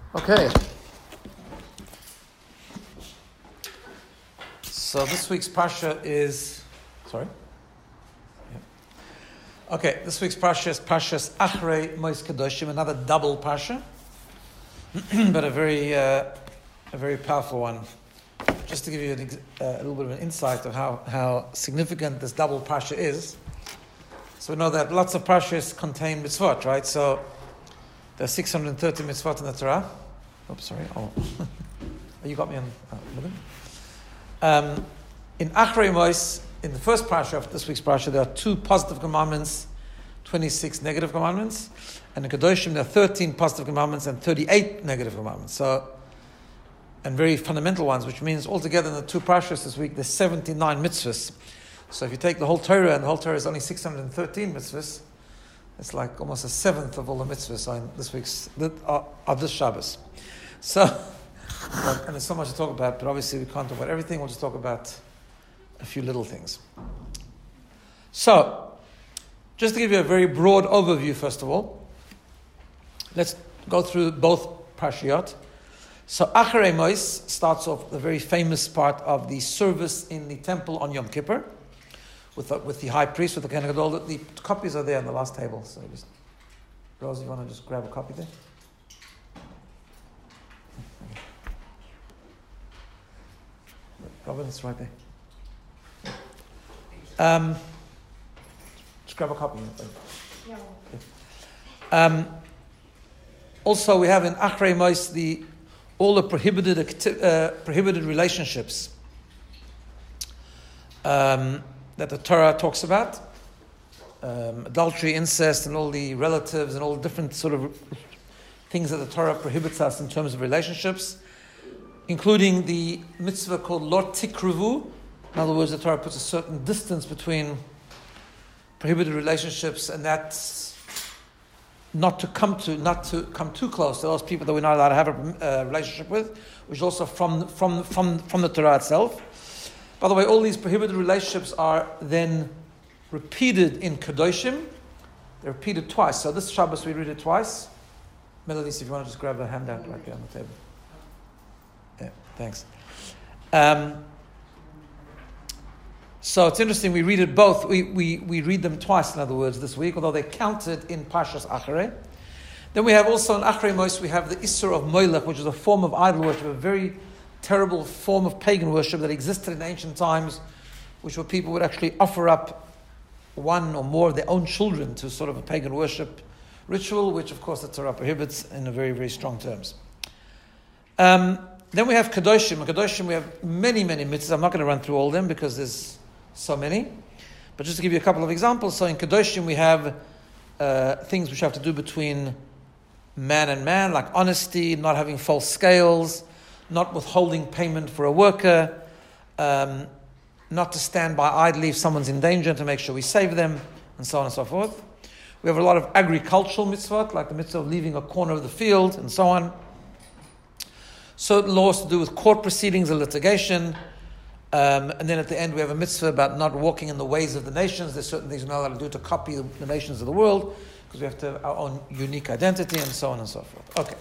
Okay. So this week's Parsha is... Sorry? Yeah. Okay, this week's Parsha is Parshas Achrei Mos Kedoshim, another double Parsha, but a very powerful one. Just to give you a little bit of an insight of how significant this double Parsha is. So we know that lots of Parshas contain mitzvot, right? So there are 630 mitzvot in the Torah. Oops, sorry. Oh, you got me on. In Achrei Mos, in the first Parsha of this week's Parsha, there are 2 positive commandments, 26 negative commandments, and in Kedoshim there are 13 positive commandments and 38 negative commandments. So, and very fundamental ones, which means altogether in the 2 Parshas this week there's 79 mitzvahs. So if you take the whole Torah, and the whole Torah is only 613 mitzvahs, it's like almost a seventh of all the mitzvahs on this week's of this Shabbos. So, and there's so much to talk about, but obviously we can't talk about everything. We'll just talk about a few little things. So, just to give you a very broad overview, first of all, let's go through both Parshiyot. So, Achrei Mos starts off the very famous part of the service in the temple on Yom Kippur, with the high priest, with the Kohen Gadol. The copies are there on the last table. So, Rose, you want to just grab a copy there? Robin, it's right there. Just grab a copy. Yeah. Also, we have in Achrei Mos all the prohibited relationships that the Torah talks about, adultery, incest, and all the relatives and all the different sort of things that the Torah prohibits us in terms of relationships, including the mitzvah called Lo Tikruvu. In other words, the Torah puts a certain distance between prohibited relationships, and that's not to come too close to those people that we're not allowed to have a relationship with, which is also from the Torah itself. By the way, all these prohibited relationships are then repeated in Kedoshim. They're repeated twice. So this Shabbos we read it twice. Melanie, if you want to just grab a handout right there on the table. Yeah, thanks. So it's interesting, we read it both. We read them twice, in other words, this week, although they're counted in Parshas Achrei. Then we have also in Achrei Mos, we have the Isser of Moilech, which is a form of idol worship, a very terrible form of pagan worship that existed in ancient times, which where people would actually offer up one or more of their own children to sort of a pagan worship ritual, which of course the Torah prohibits in a very, very strong terms. Then we have Kedoshim. In Kedoshim we have many, many mitzvahs. I'm not going to run through all of them because there's so many. But just to give you a couple of examples, so in Kedoshim we have things which have to do between man and man, like honesty, not having false scales, not withholding payment for a worker, not to stand by idly if someone's in danger, to make sure we save them, and so on and so forth. We have a lot of agricultural mitzvot, like the mitzvah of leaving a corner of the field, and so on. Certain laws to do with court proceedings and litigation. And then at the end we have a mitzvah about not walking in the ways of the nations. There's certain things we're not allowed to do to copy the nations of the world, because we have to have our own unique identity, and so on and so forth. Okay.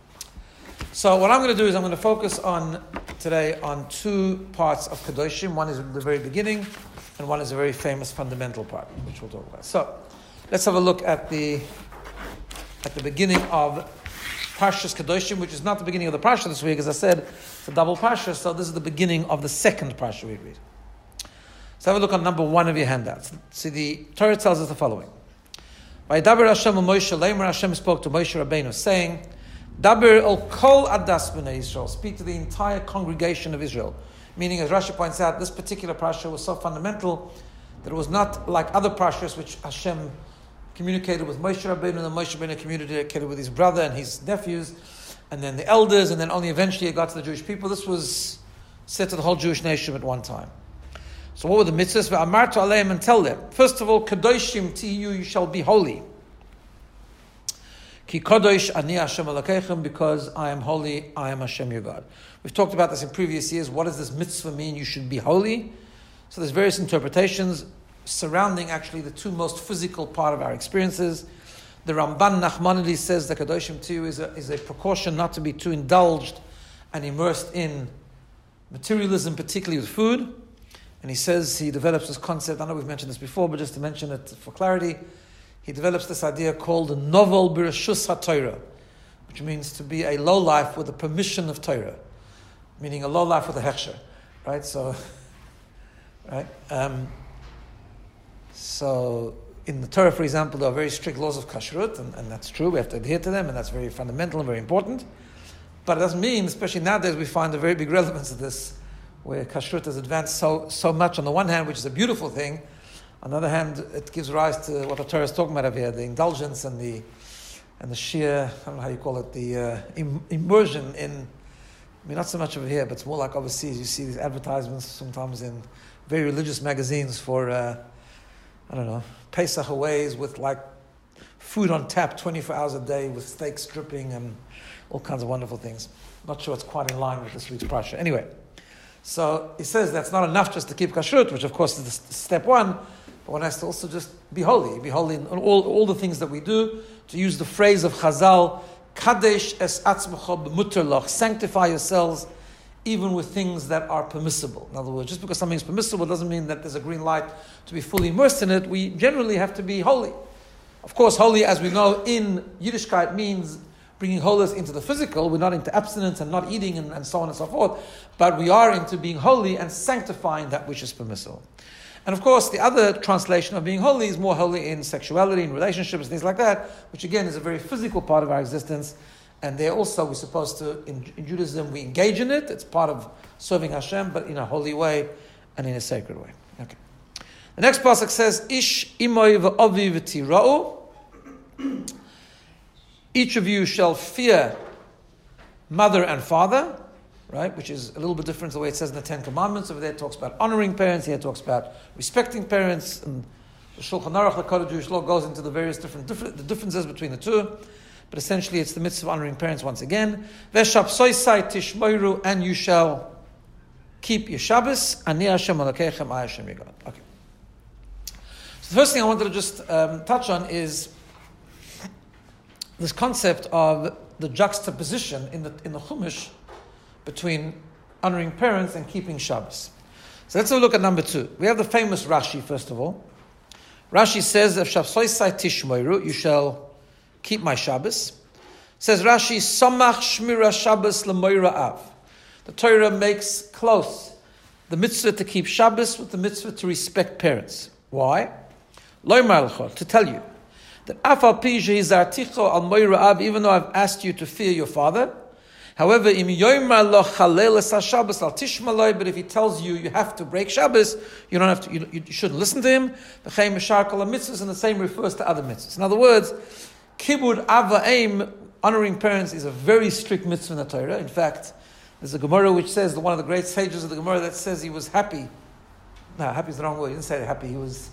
So what I'm going to do is I'm going to focus today on 2 parts of Kedoshim. One is the very beginning, and one is a very famous fundamental part, which we'll talk about. So let's have a look at the beginning of Parshas Kedoshim, which is not the beginning of the Parsha this week. As I said, it's a double Parsha, so this is the beginning of the second Parsha we read. So have a look on number 1 of your handouts. See, the Torah tells us the following. Vayidaber Hashem u'Moshe leimer, Hashem spoke to Moshe Rabbeinu, saying, Daber el kol adas b'nei Yisrael, speak to the entire congregation of Israel. Meaning, as Rashi points out, this particular Parsha was so fundamental that it was not like other Parshas which Hashem communicated with Moshe Rabbeinu, and then Moshe Rabbeinu communicated with his brother and his nephews, and then the elders, and then only eventually it got to the Jewish people. This was said to the whole Jewish nation at one time. So what were the mitzvahs? V'amartu aleim, and tell them. First of all, Kedoshim tiyu, you shall be holy. Ki kodosh ani Hashem Elokeichem, because I am holy, I am Hashem your God. We've talked about this in previous years. What does this mitzvah mean? You should be holy. So there's various interpretations surrounding actually the 2 most physical part of our experiences. The Ramban Nachmanides says the Kedoshim too is a precaution not to be too indulged and immersed in materialism, particularly with food. And he says, he develops this concept, I know we've mentioned this before, but just to mention it for clarity, he develops this idea called the novel Birashus HaTorah, which means to be a lowlife with the permission of Torah, meaning a lowlife with a hechsher, right? So, right? So in the Torah, for example, there are very strict laws of kashrut, and that's true, we have to adhere to them, and that's very fundamental and very important. But it doesn't mean, especially nowadays, we find a very big relevance of this, where kashrut has advanced so much on the one hand, which is a beautiful thing. On the other hand, it gives rise to what the Torah is talking about over here, the indulgence and the sheer, I don't know how you call it, the immersion in, I mean, not so much over here, but it's more like overseas. You see these advertisements sometimes in very religious magazines for, I don't know, Pesach aways with like food on tap 24 hours a day with steaks dripping and all kinds of wonderful things. Not sure it's quite in line with this week's parasha. Anyway, so he says that's not enough just to keep kashrut, which of course is step one, but one has to also just be holy in all the things that we do. To use the phrase of Chazal, Kadesh es atzmecha b'muter loch, sanctify yourselves even with things that are permissible. In other words, just because something is permissible doesn't mean that there's a green light to be fully immersed in it. We generally have to be holy. Of course, holy, as we know, in Yiddishkeit means bringing holiness into the physical. We're not into abstinence and not eating and so on and so forth, but we are into being holy and sanctifying that which is permissible. And of course, the other translation of being holy is more holy in sexuality, in relationships, things like that, which again is a very physical part of our existence. And there also we're supposed to, in Judaism, we engage in it. It's part of serving Hashem, but in a holy way and in a sacred way. Okay. The next pasuk says, Ish imoy v'avi v'tira'u. Each of you shall fear mother and father, right? Which is a little bit different the way it says in the Ten Commandments. Over there it talks about honoring parents. Here it talks about respecting parents. And the Shulchan Aruch, the Code of Jewish Law, goes into the various the differences between the two. But essentially it's the mitzvah of honoring parents once again. Veshapsoisai tishmoiru, and you shall keep your Shabbos. Ani Hashem Elokeichem, I Hashem your God. Okay. So the first thing I wanted to just touch on is this concept of the juxtaposition in the Chumash between honoring parents and keeping Shabbos. So let's have a look at number 2. We have the famous Rashi, first of all. Rashi says, "V'shapsoisai tishmoiru, you shall keep my Shabbos." Says Rashi, "Samach shmira Shabbos l'moira av." The Torah makes close the mitzvah to keep Shabbos with the mitzvah to respect parents. Why? Loymar l'chol, to tell you that afal pi she'izarticho al moira av, even though I've asked you to fear your father. However, im yoymar lo chalel es Shabbos al tishmaloi, but if he tells you you have to break Shabbos, you don't have to. You shouldn't listen to him. V'chein mishar kol mitzvahs, and the same refers to other mitzvahs. In other words, kibud av va'em, honoring parents, is a very strict mitzvah in the Torah. In fact, there's a Gemara which says, one of the great sages of the Gemara that says he was happy. No, happy is the wrong word. He didn't say happy.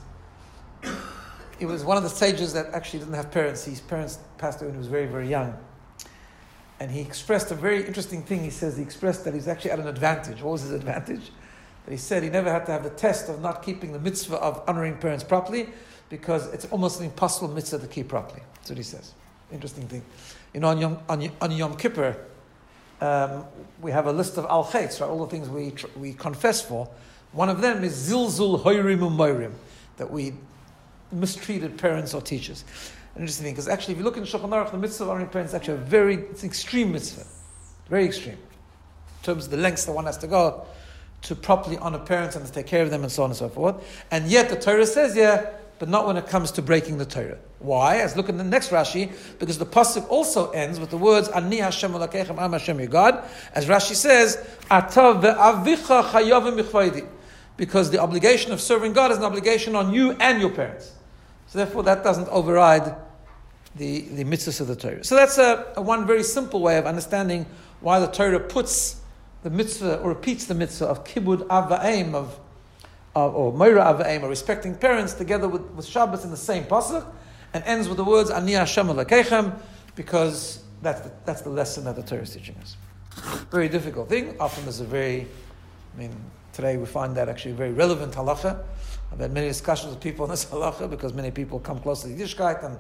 He was one of the sages that actually didn't have parents. His parents passed away when he was very, very young. And he expressed a very interesting thing. He expressed that he's actually at an advantage. What was his advantage? That he said he never had to have the test of not keeping the mitzvah of honoring parents properly, because it's almost an impossible mitzvah to keep properly. That's what he says. Interesting thing. You know, on Yom Kippur, we have a list of al-chaitz, right? All the things we confess for. One of them is zilzul hoirim u'moirim, that we mistreated parents or teachers. An interesting thing, because actually if you look in Shulchan Aruch, the mitzvah of honoring parents is actually it's an extreme mitzvah. Very extreme. In terms of the lengths that one has to go to properly honor parents and to take care of them and so on and so forth. And yet the Torah says, but not when it comes to breaking the Torah. Why? Let's look at the next Rashi, because the pasuk also ends with the words, Ani Hashem Elokeichem, I'm Hashem your God. As Rashi says, Ata ve'avicha chayavim b'chvaydi. Because the obligation of serving God is an obligation on you and your parents. So therefore that doesn't override the mitzvahs of the Torah. So that's a one very simple way of understanding why the Torah puts the mitzvah, or repeats the mitzvah of kibud av va'em, or moira av va'em, or respecting parents, together with Shabbos in the same pasuk, and ends with the words Ani Hashem Elokeichem, because that's the lesson that the Torah is teaching us. Very difficult thing. Often there's today we find that actually a very relevant halacha. I've had many discussions with people on this halacha, because many people come close to the Yiddishkeit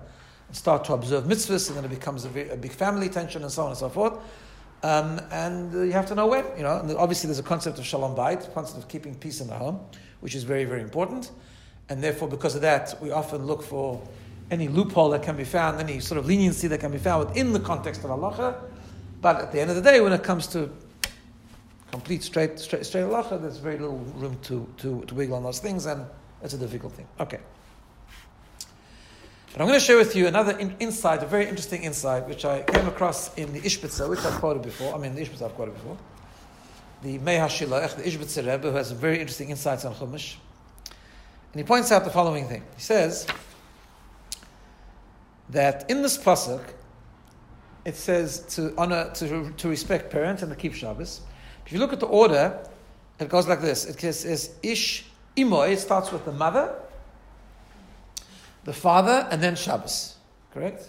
and start to observe mitzvahs, and then it becomes a big family tension, and so on and so forth. And you have to know when, and obviously there's a concept of shalom bayit, concept of keeping peace in the home, which is very, very important. And therefore, because of that, we often look for any loophole that can be found, any sort of leniency that can be found within the context of halacha. But at the end of the day, when it comes to complete straight halacha, there's very little room to wiggle on those things, and it's a difficult thing. Okay. But I'm going to share with you another insight, a very interesting insight, which I came across in the Ishbitzer, which I've quoted before. The Ishbitzer I've quoted before. The Mei HaShilach, the Ishbitzer Rebbe, who has very interesting insights on Chumash. And he points out the following thing. He says that in this pasuk, it says to honor, to respect parents and to keep Shabbos. If you look at the order, it goes like this. It says Ish Imoy, it starts with the mother, the father, and then Shabbos. Correct?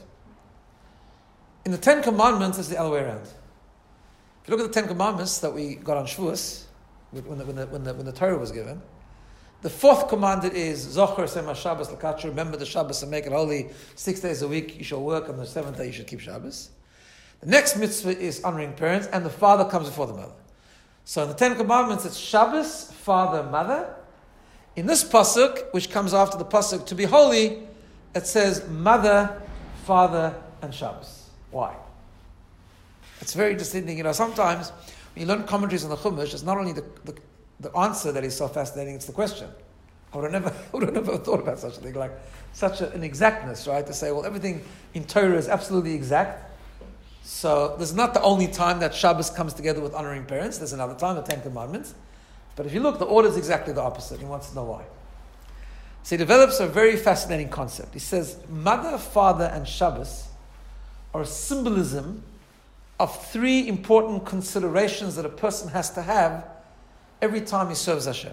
In the Ten Commandments, it's the other way around. If you look at the Ten Commandments that we got on Shavuos, when the Torah was given, the fourth commandment is Zocher Sema Shabbos L'Katcher, remember the Shabbos and make it holy. 6 days a week you shall work, on the seventh day you should keep Shabbos. The next mitzvah is honoring parents, and the father comes before the mother. So in the Ten Commandments, it's Shabbos, father, mother. In this pasuk, which comes after the pasuk, to be holy, it says mother, father, and Shabbos. Why? It's very interesting. Sometimes when you learn commentaries on the Chumash, it's not only the answer that is so fascinating, it's the question. I would have never thought about such a thing, like such an exactness, right? To say, well, everything in Torah is absolutely exact. So there's not the only time that Shabbos comes together with honoring parents. There's another time, the Ten Commandments. But if you look, the order is exactly the opposite. He wants to know why. So he develops a very fascinating concept. He says, mother, father, and Shabbos are a symbolism of three important considerations that a person has to have every time he serves Hashem.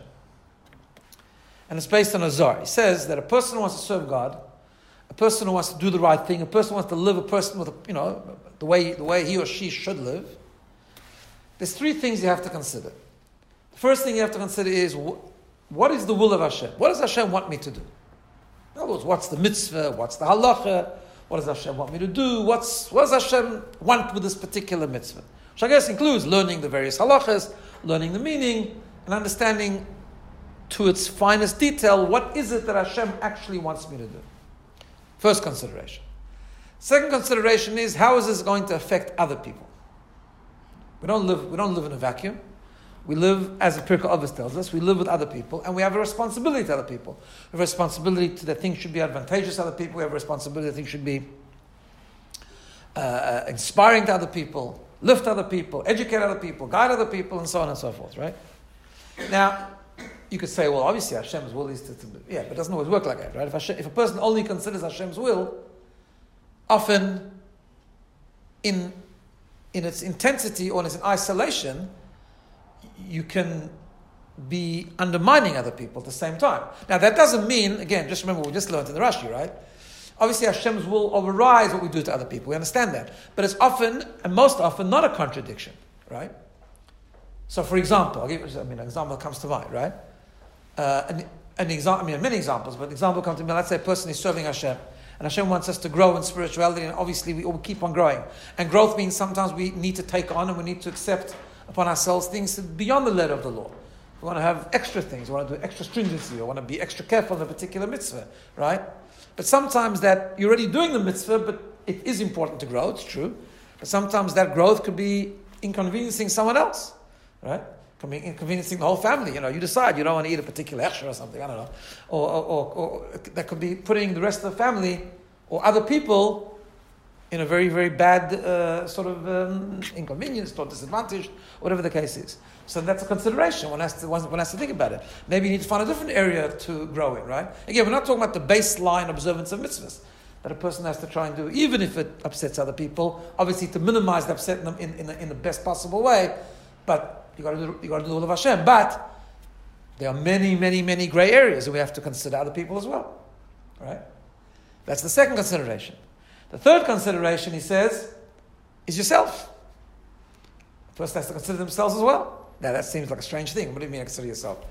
And it's based on a Zohar. He says that a person who wants to serve God, a person who wants to do the right thing, a person who wants to live, a person with, the way he or she should live, there's three things you have to consider. The first thing you have to consider is, what is the will of Hashem? What does Hashem want me to do? In other words, what's the mitzvah? What's the halacha? What does Hashem want me to do? What does Hashem want with this particular mitzvah? Which I guess includes learning the various halachas, learning the meaning, and understanding to its finest detail, what is it that Hashem actually wants me to do? First consideration. Second consideration is, how is this going to affect other people? We don't live in a vacuum. We live, as the Pirkei Avos tells us, we live with other people, and we have a responsibility to other people. We have a responsibility that things should be advantageous to other people. We have a responsibility that things should be inspiring to other people, lift other people, educate other people, guide other people, and so on and so forth, right? Now, you could say, well, obviously Hashem's will is to but it doesn't always work like that, right? If a person only considers Hashem's will, often in its intensity or in its isolation, you can be undermining other people at the same time. Now, that doesn't mean, again, just remember what we just learned in the Rashi, right? Obviously, Hashem's will overrides what we do to other people. We understand that. But it's often, and most often, not a contradiction, right? So, for example, an example comes to mind, right? An example, many examples, but an example comes to me. Let's say a person is serving Hashem, and Hashem wants us to grow in spirituality, and obviously we all keep on growing. And growth means sometimes we need to take on and we need to accept upon ourselves things beyond the letter of the law. We want to have extra things, we want to do extra stringency, or want to be extra careful in a particular mitzvah, right? But sometimes that you're already doing the mitzvah, but it is important to grow, it's true. But sometimes that growth could be inconveniencing someone else, right? Can be inconveniencing the whole family. You decide you don't want to eat a particular extra or something, I don't know. Or that could be putting the rest of the family or other people in a very, very bad inconvenience or disadvantage, whatever the case is. So that's a consideration. One has to think about it. Maybe you need to find a different area to grow in, right? Again, we're not talking about the baseline observance of mitzvahs that a person has to try and do, even if it upsets other people. Obviously, to minimize the upset in the best possible way. But you got to do the will of Hashem. But there are many, many, many gray areas, and we have to consider other people as well, right? That's the second consideration. The third consideration, he says, is yourself. The person has to consider themselves as well. Now, that seems like a strange thing. What do you mean consider yourself?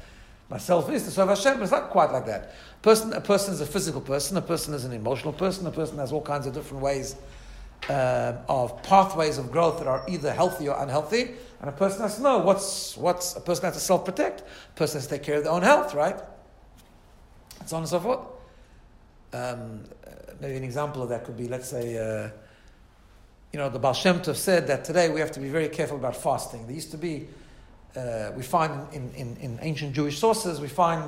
Myself is to serve Hashem, but it's not quite like that. A person is a physical person, a person is an emotional person, a person has all kinds of different ways of pathways of growth that are either healthy or unhealthy, and a person has to know what's a person has to self-protect, a person has to take care of their own health, right? And so on and so forth. Maybe an example of that could be, let's say, the Baal Shem Tov said that today we have to be very careful about fasting. There used to be, we find in ancient Jewish sources, we find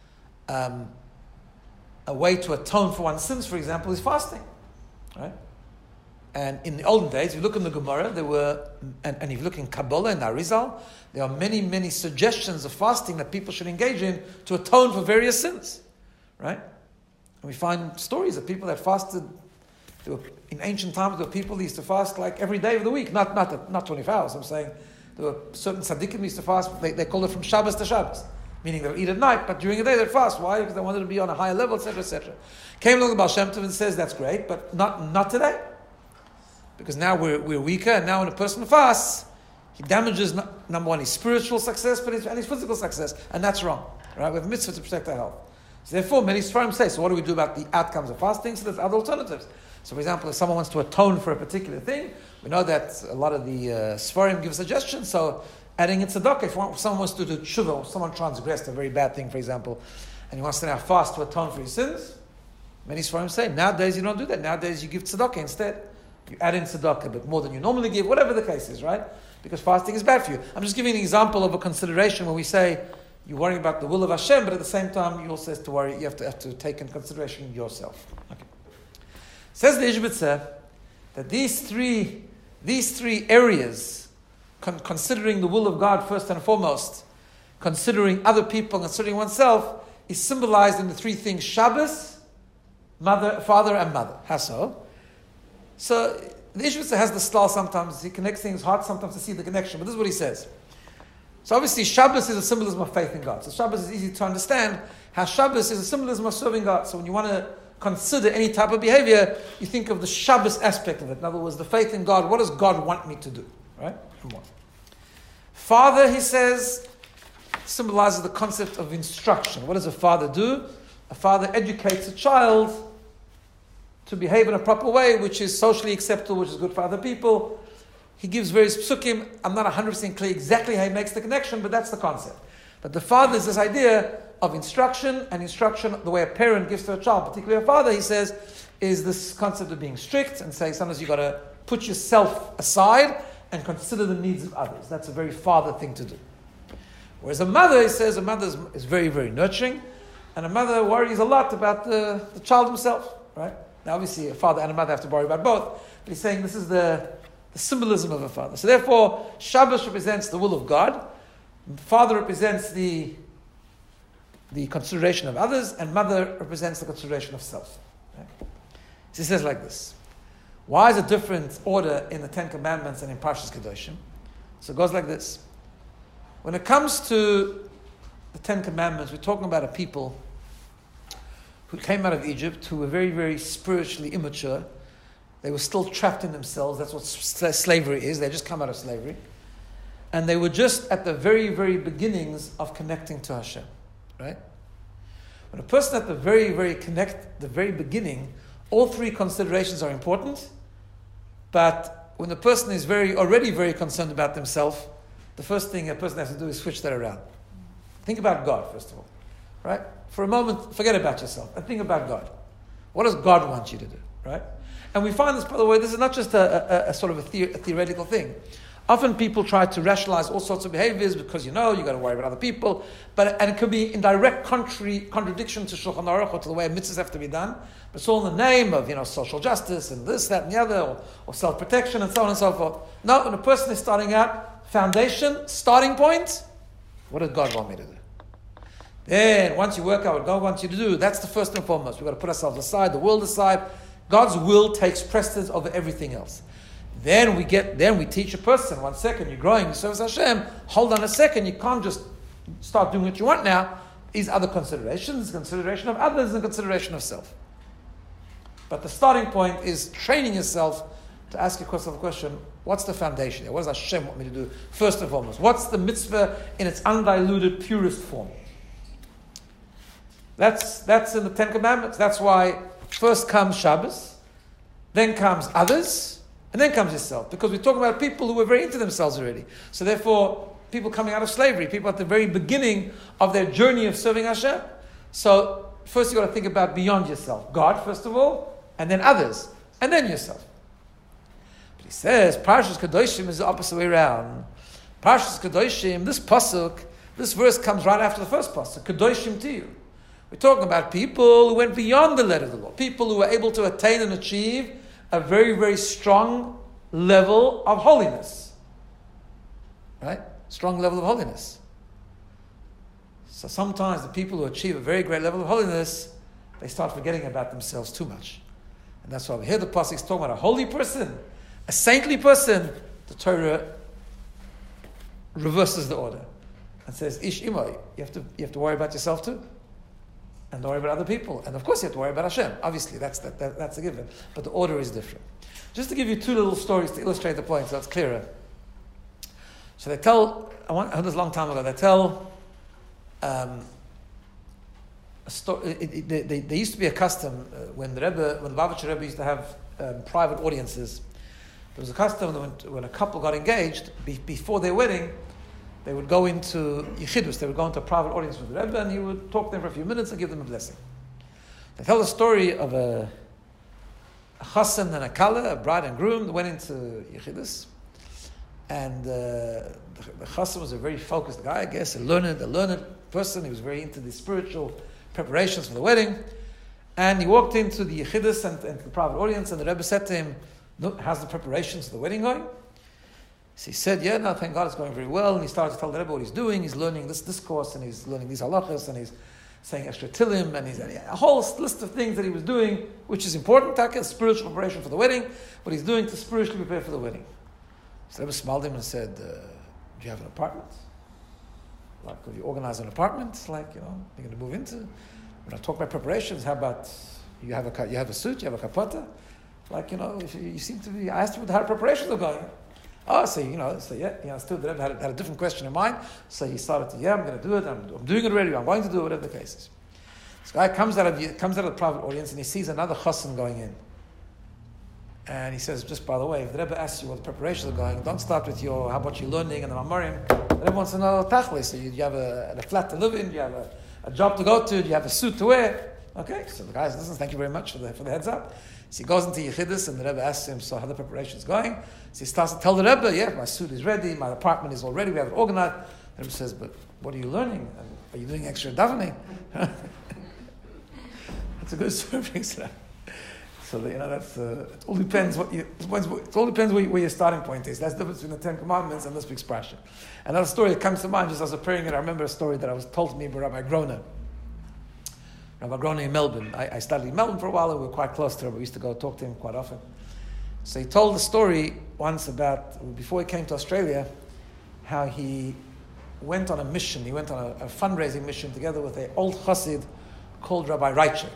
a way to atone for one's sins, for example, is fasting, right? And in the olden days, if you look in the Gemara, there were, and if you look in Kabbalah and Arizal, there are many, many suggestions of fasting that people should engage in to atone for various sins, right? And we find stories of people that fasted. In ancient times, there were people who used to fast like every day of the week, not 24 hours. I'm saying there were certain tzaddikim used to fast. They called it from Shabbos to Shabbos, meaning they'll eat at night, but during the day they'd fast. Why? Because they wanted to be on a higher level, etc., etc. Came along the Baal Shem Tov and says that's great, but not today, because now we're weaker, and now when a person fasts, he damages number one his spiritual success, and his physical success, and that's wrong. Right? We have a mitzvah to protect our health. So therefore, many Sfarim say, so what do we do about the outcomes of fasting? So there's other alternatives. So for example, if someone wants to atone for a particular thing, we know that a lot of the Sfarim give suggestions, so adding in tzedakah, if someone wants to do tshuva, or someone transgressed a very bad thing, for example, and he wants to now fast to atone for his sins, many Sfarim say, nowadays you don't do that. Nowadays you give tzedakah instead. You add in tzedakah, but more than you normally give, whatever the case is, right? Because fasting is bad for you. I'm just giving an example of a consideration when we say, you're worrying about the will of Hashem, but at the same time, you also have to worry, you have to take in consideration yourself. Okay. Says the Ishbitzer that these three areas, considering the will of God first and foremost, considering other people, considering oneself, is symbolized in the three things: Shabbos, father, and mother. How so? So the Ishbitzer has the style sometimes. He connects things hard sometimes to see the connection. But this is what he says. So obviously Shabbos is a symbolism of faith in God. So Shabbos is easy to understand how Shabbos is a symbolism of serving God. So when you want to consider any type of behavior, you think of the Shabbos aspect of it. In other words, the faith in God. What does God want me to do? Right? Father, he says, symbolizes the concept of instruction. What does a father do? A father educates a child to behave in a proper way, which is socially acceptable, which is good for other people. He gives various psukim. I'm not 100% clear exactly how he makes the connection, but that's the concept. But the father is this idea of instruction, and instruction, the way a parent gives to a child, particularly a father, he says, is this concept of being strict and saying sometimes you've got to put yourself aside and consider the needs of others. That's a very father thing to do. Whereas a mother, he says, a mother is very, very nurturing, and a mother worries a lot about the child himself, right? Now, obviously, a father and a mother have to worry about both, but he's saying this is the symbolism of a father. So therefore, Shabbos represents the will of God, father represents the consideration of others, and mother represents the consideration of self. Right? So he says like this: why is a different order in the Ten Commandments and in Parshas Kedoshim? So it goes like this. When it comes to the Ten Commandments, we're talking about a people who came out of Egypt, who were very, very spiritually immature. They were still trapped in themselves. That's what slavery is. They just come out of slavery. And they were just at the very, very beginnings of connecting to Hashem. Right? When a person at the very, the very beginning, all three considerations are important. But when the person is already very concerned about themselves, the first thing a person has to do is switch that around. Think about God, first of all. Right? For a moment, forget about yourself and think about God. What does God want you to do? Right? And we find this, by the way, this is not just a sort of a theoretical thing. Often people try to rationalize all sorts of behaviors because you've got to worry about other people, and it could be in direct contradiction to Shulchan Aruch or to the way mitzvahs have to be done. But it's all in the name of social justice and this, that, and the other, or self-protection and so on and so forth. No, when a person is starting out, foundation, starting point, what does God want me to do? Then once you work out what God wants you to do, that's the first and foremost. We've got to put ourselves aside, the world aside. God's will takes precedence over everything else. Then we teach a person, 1 second, you're growing, you serve Hashem, hold on a second, you can't just start doing what you want now. These other considerations, consideration of others and consideration of self. But the starting point is training yourself to ask yourself a question, what's the foundation there? What does Hashem want me to do first and foremost? What's the mitzvah in its undiluted, purest form? That's in the Ten Commandments. That's why first comes Shabbos, then comes others, and then comes yourself. Because we're talking about people who are very into themselves already. So therefore, people coming out of slavery, people at the very beginning of their journey of serving Hashem. So first you've got to think about beyond yourself. God, first of all, and then others, and then yourself. But he says, Parshas Kedoshim is the opposite way around. Parshas Kedoshim, this pasuk, this verse comes right after the first pasuk, Kedoshim to you. We're talking about people who went beyond the letter of the law, people who were able to attain and achieve a very, very strong level of holiness. Right? Strong level of holiness. So sometimes the people who achieve a very great level of holiness, they start forgetting about themselves too much. And that's why we hear the pasuk is talking about a holy person, a saintly person. The Torah reverses the order and says, Ish imoy, you have to worry about yourself too. And don't worry about other people. And of course you have to worry about Hashem. Obviously, that's a given. But the order is different. Just to give you two little stories to illustrate the point so it's clearer. So they tell, I heard this a long time ago, they tell a story. There used to be a custom when the Lubavitcher Rebbe used to have private audiences. There was a custom that when a couple got engaged, before their wedding, they would go into Yechidus, they would go into a private audience with the Rebbe, and he would talk to them for a few minutes and give them a blessing. They tell the story of a chassan and a kala, a bride and groom, that went into Yechidus, and the chassan was a very focused guy, I guess, a learned person. He was very into the spiritual preparations for the wedding, and he walked into the Yechidus and the private audience, and the Rebbe said to him, how's the preparations for the wedding going? So he said, yeah, no, thank God it's going very well. And he started to tell the Rebbe what he's doing. He's learning this discourse, and he's learning these halachas, and he's saying extra tilim, and he's a whole list of things that he was doing, which is important, taka, spiritual preparation for the wedding, what he's doing to spiritually prepare for the wedding. So the Rebbe smiled at him and said, do you have an apartment? Like, have you organized an apartment? Like, you're going to move into? When I talk about preparations, how about you have a suit, you have a kapata? Like, if you seem to be, I asked him how the preparations are going. Oh, still the Rebbe had a different question in mind. So he started to, I'm going to do it. I'm doing it already. I'm going to do it, whatever the case is. This guy comes out of the private audience and he sees another chassan going in. And he says, just by the way, if the Rebbe asks you what the preparations are going, don't start with how about you learning and the Mamorim. The Rebbe wants to know tachlis. So you have a flat to live in, you have a job to go to, you have a suit to wear. Okay, so the guy says, listen, thank you very much for the heads up. So he goes into Yechidus and the Rebbe asks him, so how the preparations going? So he starts to tell the Rebbe, yeah, my suit is ready, my apartment is all ready, we have it organized. The Rebbe says, but what are you learning? Are you doing extra davening? That's a good story. So that's it all depends where your starting point is. That's the difference between the Ten Commandments and this week's parsha. Another story that comes to mind, just as I was preparing it, I remember a story that was told to me by Rabbi Grona. Rabbi Grona in Melbourne. I studied in Melbourne for a while, and we were quite close to him. We used to go talk to him quite often. So he told the story once about, before he came to Australia, how he went on a mission. He went on a fundraising mission together with an old chassid called Rabbi Reichek.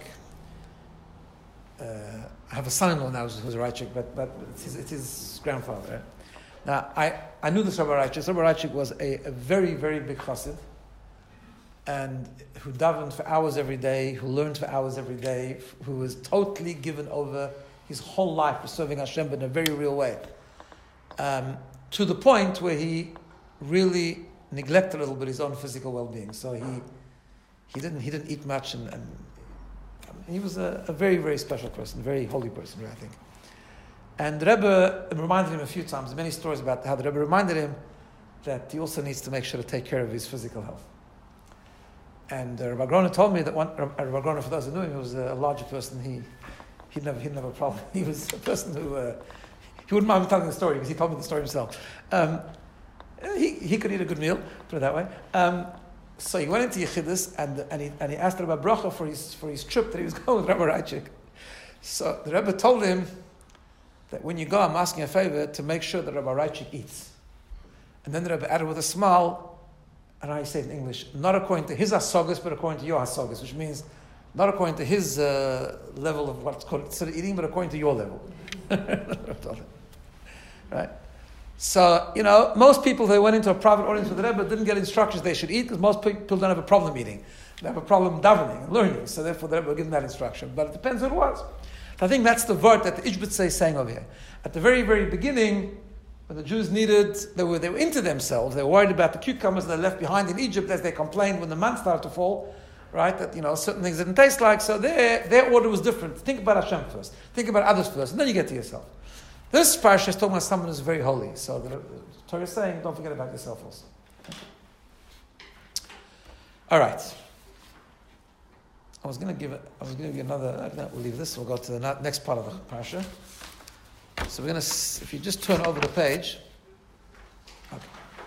I have a son-in-law now who's a Reichek, but it's his grandfather. Right? Now, I knew this Rabbi Reichek. Rabbi Reichek was a very, very big chassid, and who davened for hours every day, who learned for hours every day, who was totally given over his whole life for serving Hashem in a very real way. To the point where he really neglected a little bit his own physical well-being. So he didn't eat much, and he was a very, very special person, a very holy person, I think. And the Rebbe reminded him a few times, many stories about how the Rebbe reminded him that he also needs to make sure to take care of his physical health. And Rabbi Grona told me that Rabbi Grona, for those who knew him, he was a larger person. He'd never a problem. He was a person who he wouldn't mind me telling the story because he told me the story himself. He could eat a good meal, put it that way. So he went into Yechidus and he asked Rabbi Bracha for his trip that he was going with Rabbi Reichek. So the Rebbe told him that when you go, I'm asking a favor to make sure that Rabbi Reichek eats. And then the Rebbe added with a smile, and I say it in English, not according to his hasagas, but according to your hasagas, which means not according to his level of what's considered eating, but according to your level. Right? So, most people, they went into a private audience with the Rebbe, didn't get instructions they should eat, because most people don't have a problem eating. They have a problem davening and learning, so therefore they were given that instruction. But it depends what it was. I think that's the word that the Ishbitze is saying over here. At the very, very beginning, when the Jews they were into themselves. They were worried about the cucumbers they left behind in Egypt as they complained when the man started to fall, right? That certain things didn't taste like. So their order was different. Think about Hashem first. Think about others first, and then you get to yourself. This parsha is talking about someone who's very holy. So the Torah is saying, don't forget about yourself also. All right. I was going to give you another. We'll leave this. We'll go to the next part of the parsha. So we're going to, if you just turn over the page. Okay.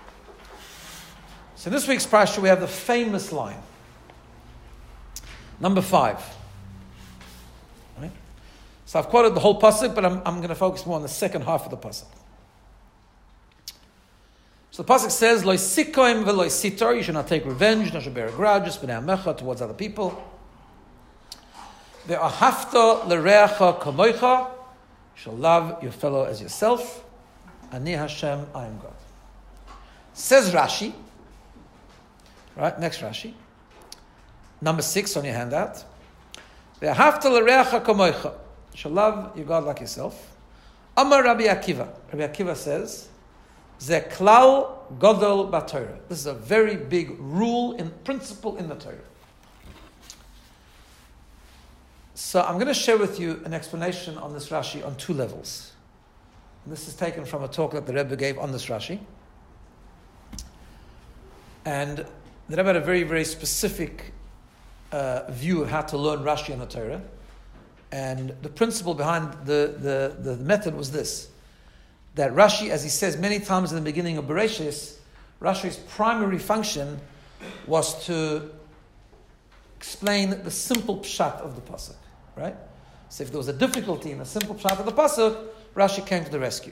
So this week's parsha we have the famous line, number 5. Right? So I've quoted the whole pasuk, but I'm going to focus more on the second half of the pasuk. So the pasuk says, "Lo sikoim v'lo sitor." You should not take revenge, nor should bear a grudge, just b'nei amecha towards other people. Ve'ahavta l'reacha kamoicha. You shall love your fellow as yourself. Ani Hashem, I am God. Says Rashi. Right, next Rashi. Number 6 on your handout. Ve'ahavta l'reacha kamoicha. You shall love your God like yourself. Amar Rabbi Akiva. Rabbi Akiva says, Ze klal godol b'Torah. This is a very big rule and principle in the Torah. So I'm going to share with you an explanation on this Rashi on 2 levels. And this is taken from a talk that the Rebbe gave on this Rashi. And the Rebbe had a very, very specific view of how to learn Rashi in the Torah. And the principle behind the method was this. That Rashi, as he says many times in the beginning of Bereshis, Rashi's primary function was to explain the simple pshat of the pasuk, right? So if there was a difficulty in the simple pshat of the pasuk, Rashi came to the rescue.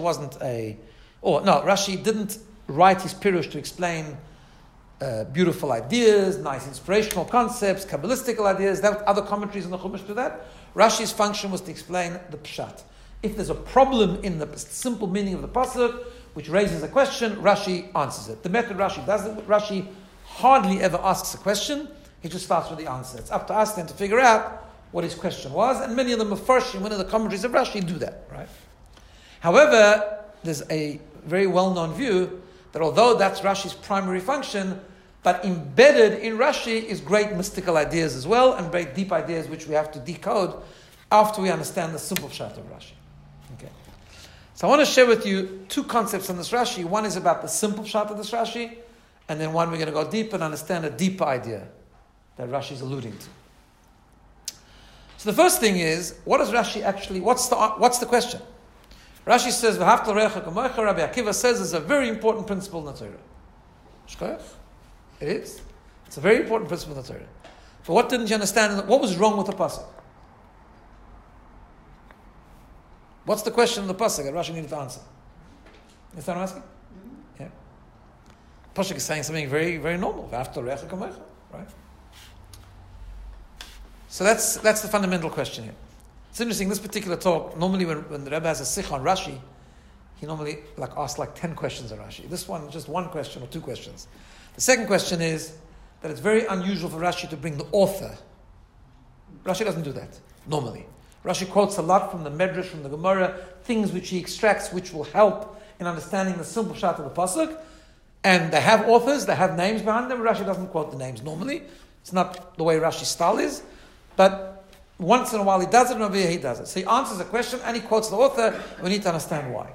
Rashi didn't write his pirush to explain beautiful ideas, nice inspirational concepts, Kabbalistic ideas. There were other commentaries in the Chumash to that. Rashi's function was to explain the pshat. If there's a problem in the simple meaning of the pasuk, which raises a question, Rashi answers it. The method Rashi does it, Rashi hardly ever asks a question. He just starts with the answer. It's up to us then to figure out what his question was, and many of them are first in one of the commentaries of Rashi do that, right? However, there's a very well-known view that although that's Rashi's primary function, but embedded in Rashi is great mystical ideas as well, and very deep ideas which we have to decode after we understand the simple pshat of Rashi. Okay. So I want to share with you 2 concepts on this Rashi. One is about the simple pshat of this Rashi, and then one we're going to go deep and understand a deeper idea that Rashi is alluding to. So the first thing is, what does Rashi actually, what's the question? Rashi says, V'havta l'reacha kamocha. Rabbi Akiva says it's a very important principle in the Torah. Shkoyach? It is. It's a very important principle in the Torah. But what didn't you understand? What was wrong with the pasuk? What's the question in the pasuk that Rashi needed to answer? You understand what I'm asking? Mm-hmm. Yeah. Pasuk is saying something very, very normal. V'havta l'reacha kamocha. Right? So that's the fundamental question here. It's interesting, this particular talk, normally when the Rebbe has a sikh on Rashi, he normally asks 10 questions on Rashi. This one, just 1 question or 2 questions. The second question is that it's very unusual for Rashi to bring the author. Rashi doesn't do that, normally. Rashi quotes a lot from the Medrash, from the Gemara, things which he extracts which will help in understanding the simple pshat of the pasuk. And they have authors, they have names behind them. Rashi doesn't quote the names normally. It's not the way Rashi's style is. But once in a while he does it, and over here he does it. So he answers a question and he quotes the author. We need to understand why.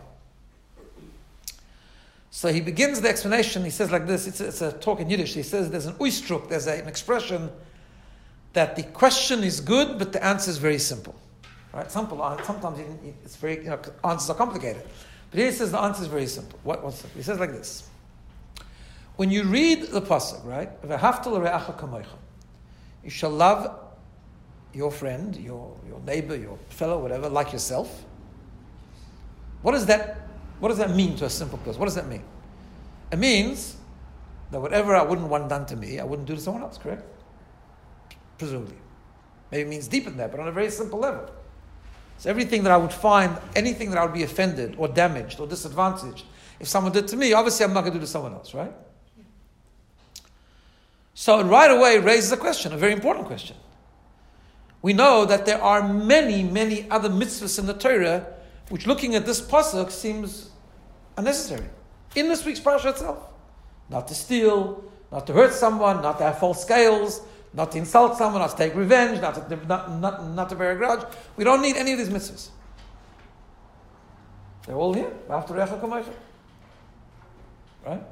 So he begins the explanation. He says like this. It's a talk in Yiddish. He says there's an uistruk. There's an expression that the question is good, but the answer is very simple. Right? Sometimes it's very answers are complicated. But here he says the answer is very simple. What's it? He says like this. When you read the pasuk, right? V'havta l'reacha kamocha. You shall love your friend, your neighbor, your fellow, whatever, like yourself. What does that mean to a simple person? What does that mean? It means that whatever I wouldn't want done to me, I wouldn't do to someone else, correct? Presumably. Maybe it means deeper than that, but on a very simple level. So everything that I would find, anything that I would be offended or damaged or disadvantaged, if someone did to me, obviously I'm not going to do to someone else, right? So it right away raises a question, a very important question. We know that there are many, many other mitzvahs in the Torah which, looking at this pasuk, seems unnecessary. In this week's parasha itself. Not to steal, not to hurt someone, not to have false scales, not to insult someone, not to take revenge, not to bear a grudge. We don't need any of these mitzvahs. They're all here. After Recha Kamocha. Right?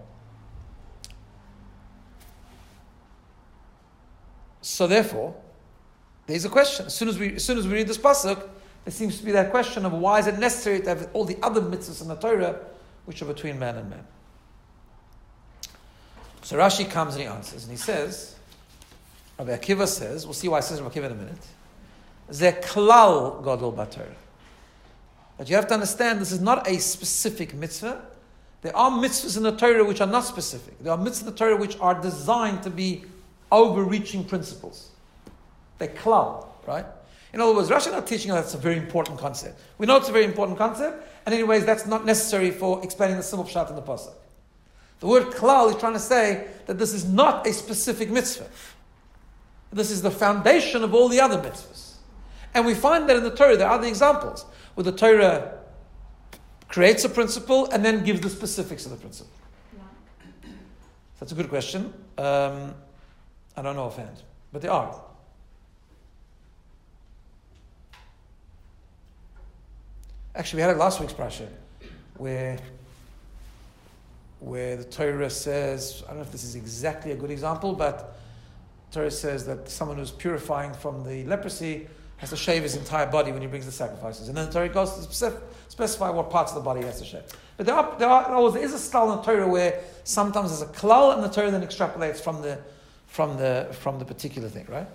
So therefore, there's a question. As soon as we read this pasuk, there seems to be that question of why is it necessary to have all the other mitzvahs in the Torah which are between man and man. So Rashi comes and he answers, and he says, Rabbi Akiva says, we'll see why he says Rabbi Akiva in a minute, Ze klal gadol b'Torah. But you have to understand, this is not a specific mitzvah. There are mitzvahs in the Torah which are not specific. There are mitzvahs in the Torah which are designed to be overreaching principles. They're klal, right? In other words, Rashi is not teaching us that's a very important concept. We know it's a very important concept, and anyways, that's not necessary for explaining the simple pshat in the pasuk. The word klal is trying to say that this is not a specific mitzvah. This is the foundation of all the other mitzvahs. And we find that in the Torah, there are other examples where the Torah creates a principle and then gives the specifics of the principle. So that's a good question. I don't know offhand, but there are. Actually, we had it last week's parasha, where the Torah says, I don't know if this is exactly a good example, but the Torah says that someone who's purifying from the leprosy has to shave his entire body when he brings the sacrifices. And then the Torah goes to specify what parts of the body he has to shave. But there is a style in the Torah where sometimes there's a klal and the Torah then extrapolates from the particular thing, right?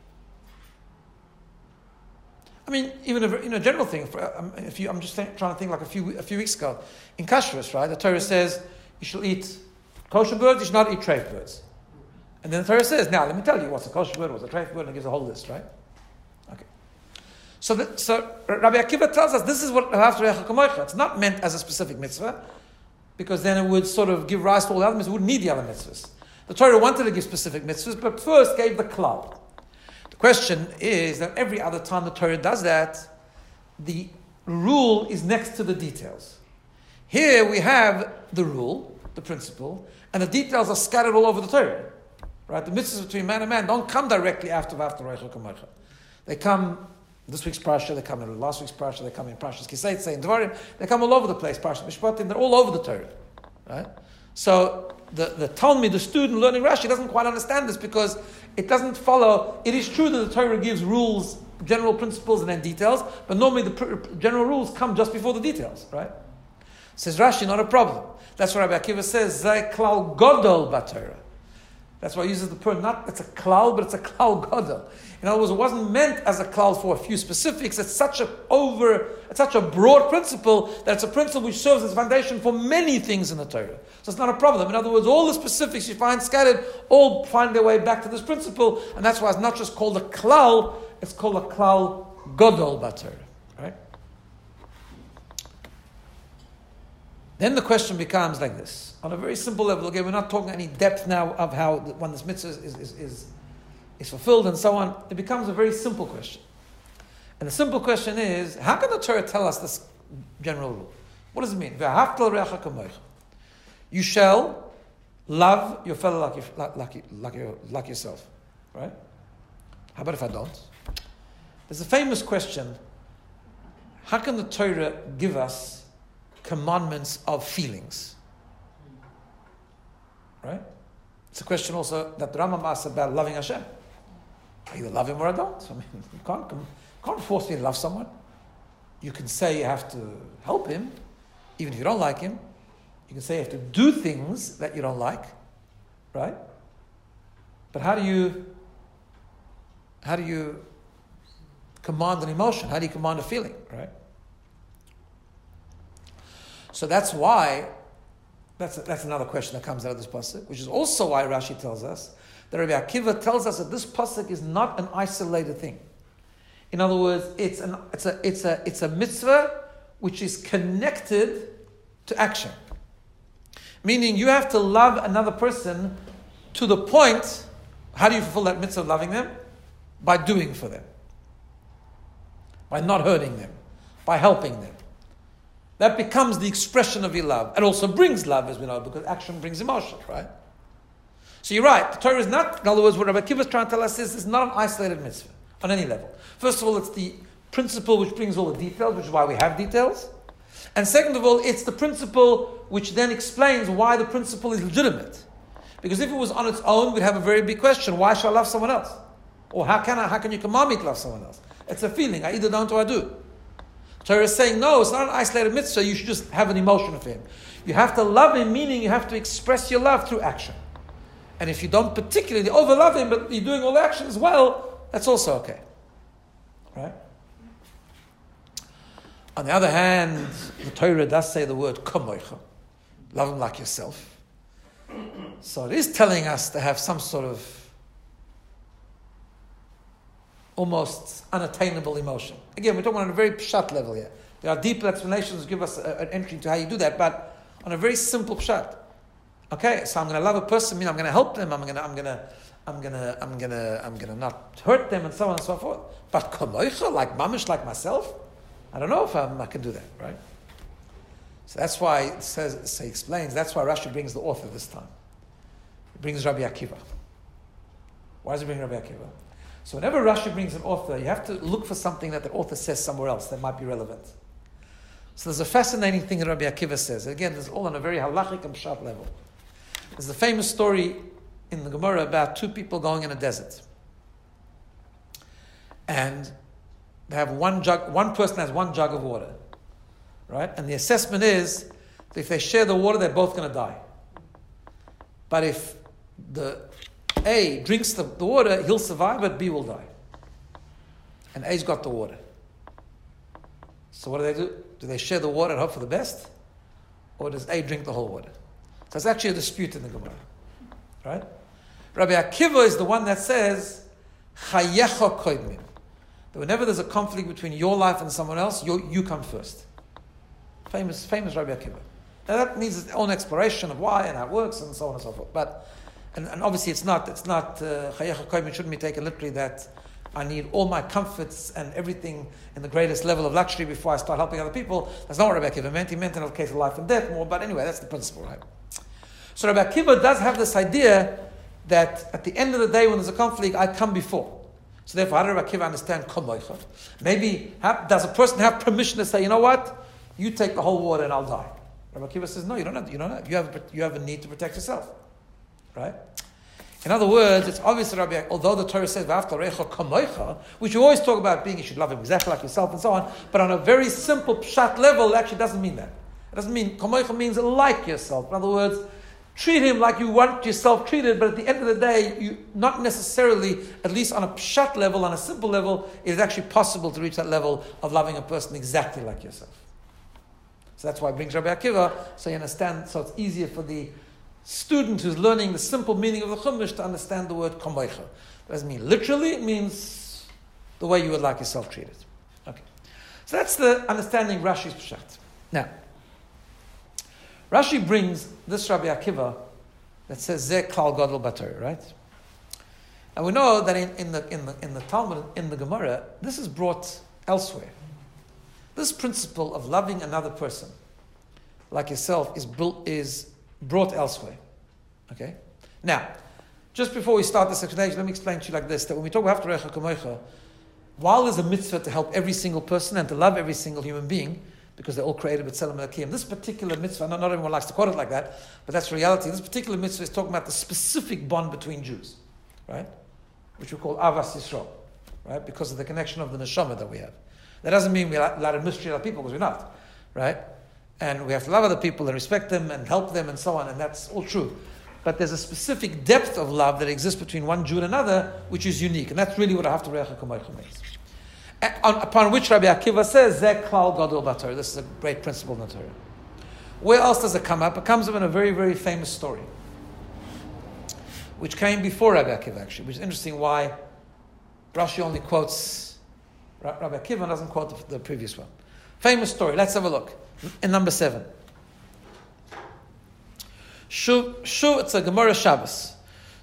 I mean, even a general thing. I'm just trying to think like a few weeks ago in kashrus, right? The Torah says you shall eat kosher birds, you should not eat treif birds. And then the Torah says, now let me tell you what's a kosher bird, what's a treif bird, and it gives a whole list, right? Okay. So Rabbi Akiva tells us this is what after Recha Kamocha. It's not meant as a specific mitzvah, because then it would sort of give rise to all the other mitzvahs. It wouldn't need the other mitzvahs. The Torah wanted to give specific mitzvahs, but first gave the klal. The question is that every other time the Torah does that, the rule is next to the details. Here we have the rule, the principle, and the details are scattered all over the Torah. Right? The mitzvahs between man and man don't come directly after Recha Kamocha. They come this week's parasha, they come in last week's parasha, they come in Parashas Kiseitze and Dvarim, they come all over the place, Parashas Mishpatim, they're all over the Torah. Right? So the Talmud, the student learning Rashi, doesn't quite understand this because it doesn't follow. It is true that the Torah gives rules, general principles, and then details, but normally the general rules come just before the details, right? Says Rashi, not a problem. That's what Rabbi Akiva says, Zay klal godol b'Torah. That's why he uses the term, not it's a klal, but it's a klal godol. In other words, it wasn't meant as a klal for a few specifics. It's such a broad principle that it's a principle which serves as foundation for many things in the Torah. So it's not a problem. In other words, all the specifics you find scattered all find their way back to this principle, and that's why it's not just called a klal, it's called a klal godol b'Torah. Right? Then the question becomes like this. On a very simple level, again, we're not talking any depth now of how when this mitzvah is fulfilled and so on. It becomes a very simple question. And the simple question is, how can the Torah tell us this general rule? What does it mean? You shall love your fellow like yourself. Right? How about if I don't? There's a famous question, how can the Torah give us commandments of feelings? Right? It's a question also that the Rambam asks about loving Hashem. I either love him or I don't. I mean, you can't force me to love someone. You can say you have to help him, even if you don't like him. You can say you have to do things that you don't like, right? But how do you command an emotion? How do you command a feeling, right? So that's why, that's another question that comes out of this pasuk, which is also why Rashi tells us that Rabbi Akiva tells us that this pasuk is not an isolated thing. In other words, it's a mitzvah which is connected to action. Meaning you have to love another person to the point How do you fulfill that mitzvah of loving them? By doing for them. By not hurting them. By helping them. That becomes the expression of your love. It also brings love, as we know, because action brings emotion, right? So you're right. The Torah is not, in other words, what Rabbi Akiva is trying to tell us is not an isolated mitzvah on any level. First of all, it's the principle which brings all the details, which is why we have details. And second of all, it's the principle which then explains why the principle is legitimate. Because if it was on its own, we'd have a very big question. Why should I love someone else? Or how can you command me to love someone else? It's a feeling. I either don't or I do. Torah is saying, no, it's not an isolated mitzvah. You should just have an emotion for him. You have to love him, meaning you have to express your love through action. And if you don't particularly overlove him, but you're doing all the action as well, that's also okay. Right? On the other hand, the Torah does say the word kamoicha. Love him like yourself. So it is telling us to have some sort of almost unattainable emotion. Again, we're talking on a very pshat level here. There are deeper explanations that give us an entry into how you do that, but on a very simple pshat. Okay, so I'm going to love a person, I'm going to help them, I'm going to not hurt them, and so on and so forth. But kamoicha, like mamish, like myself, I don't know if I can do that, right? So that's why he explains, that's why Rashi brings the author this time. He brings Rabbi Akiva. Why does he bring Rabbi Akiva? So whenever Rashi brings an author, you have to look for something that the author says somewhere else that might be relevant. So there's a fascinating thing that Rabbi Akiva says. Again, this is all on a very halachic and pshat level. There's a famous story in the Gemara about two people going in a desert. And they have one person has one jug of water. Right? And the assessment is that if they share the water, they're both going to die. But if the A drinks the water, he'll survive, but B will die. And A's got the water. So what do? Do they share the water and hope for the best? Or does A drink the whole water? So it's actually a dispute in the Gemara. Right? Rabbi Akiva is the one that says, Chayecha koidmin. That whenever there's a conflict between your life and someone else, you come first. Famous Rabbi Akiva. Now that needs its own exploration of why and how it works and so on and so forth. But and obviously it's not Chayecha koidmin shouldn't be taken literally that I need all my comforts and everything in the greatest level of luxury before I start helping other people. That's not what Rabbi Akiva meant. He meant in a case of life and death more. But anyway, that's the principle, right? So Rabbi Akiva does have this idea that at the end of the day when there's a conflict, I come before. So therefore, how does Rabbi Akiva understand kamoicha? Maybe does a person have permission to say, you know what? You take the whole water and I'll die. Rabbi Akiva says, no, you don't have. You have a need to protect yourself, right? In other words, it's obvious that although the Torah says v'ahavta l'recha kamoicha, which you always talk about being you should love him exactly like yourself and so on, but on a very simple pshat level, it actually doesn't mean that. It doesn't mean kamoicha means like yourself. In other words, treat him like you want yourself treated, but at the end of the day, you not necessarily, at least on a pshat level, on a simple level, it is actually possible to reach that level of loving a person exactly like yourself. So that's why it brings Rabbi Akiva, so you understand, so it's easier for the student who's learning the simple meaning of the Chumash to understand the word kamoicha. It doesn't mean literally, it means the way you would like yourself treated. Okay. So that's the understanding Rashi's pshat. Now, Rashi brings this Rabbi Akiva that says Zeh Klal Gadol B'Torah, right? And we know that in the Talmud, in the Gemara, this is brought elsewhere. This principle of loving another person like yourself is brought elsewhere. Okay? Now, just before we start this explanation, let me explain to you like this, that when we talk about Recha Kamoicha, while there's a mitzvah to help every single person and to love every single human being, because they're all created with Tzelem Elokim. This particular mitzvah, not everyone likes to quote it like that, but that's reality. This particular mitzvah is talking about the specific bond between Jews, right? Which we call Avas Yisrael, right? Because of the connection of the neshama that we have. That doesn't mean we're allowed to mistreat other people, because we're not, right? And we have to love other people and respect them and help them and so on, and that's all true. But there's a specific depth of love that exists between one Jew and another, which is unique, and that's really what Ahavta L'Recha Kamoicha means. Upon which Rabbi Akiva says, Zeh Klal Gadol B'Torah. This is a great principle in the Torah. Where else does it come up? It comes up in a very, very famous story, which came before Rabbi Akiva, actually, which is interesting why Rashi only quotes Rabbi Akiva and doesn't quote the previous one. Famous story. Let's have a look. In number 7. It's a Gemara Shabbos.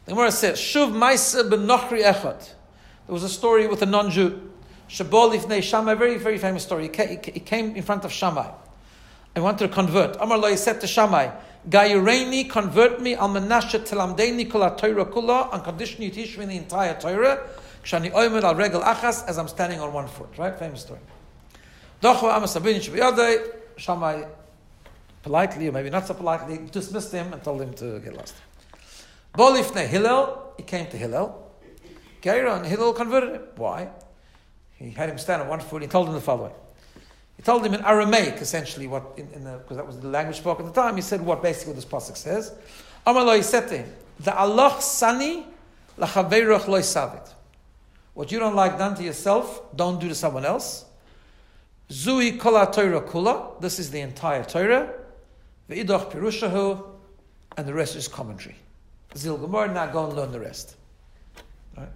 The Gemara says, Shuv Maisa ben Nochri Echad. There was a story with a non-Jew. Shabol Ifnei Shammai, very, very famous story. He came in front of Shammai. I wanted to convert. Amar Lo, he said to Shammai, Gayureini, convert me, Al Menashe Telamdeini Kol HaTorah Kula, on condition you teach me the entire Torah, Kshani Oimed Al Regel Achas, as I'm standing on one foot. Right? Famous story. Dochva Amos Abin Shabiyadei, Shammai politely, or maybe not so politely, dismissed him and told him to get lost. Bol Ifnei Hillel, he came to Hillel. Gaira, and Hillel converted him. Why? He had him stand on one foot. He told him the following. He told him in Aramaic, essentially, what because that was the language spoken at the time. He said what basically this pasuk says. Amar lo, he said to him, "The Allah sani lachaveirach lo savit." What you don't like done to yourself, don't do to someone else. Zui kol Torah kula. This is the entire Torah. Ve'idach pirushahu, and the rest is commentary. Zil Gemara. Now go and learn the rest. Right?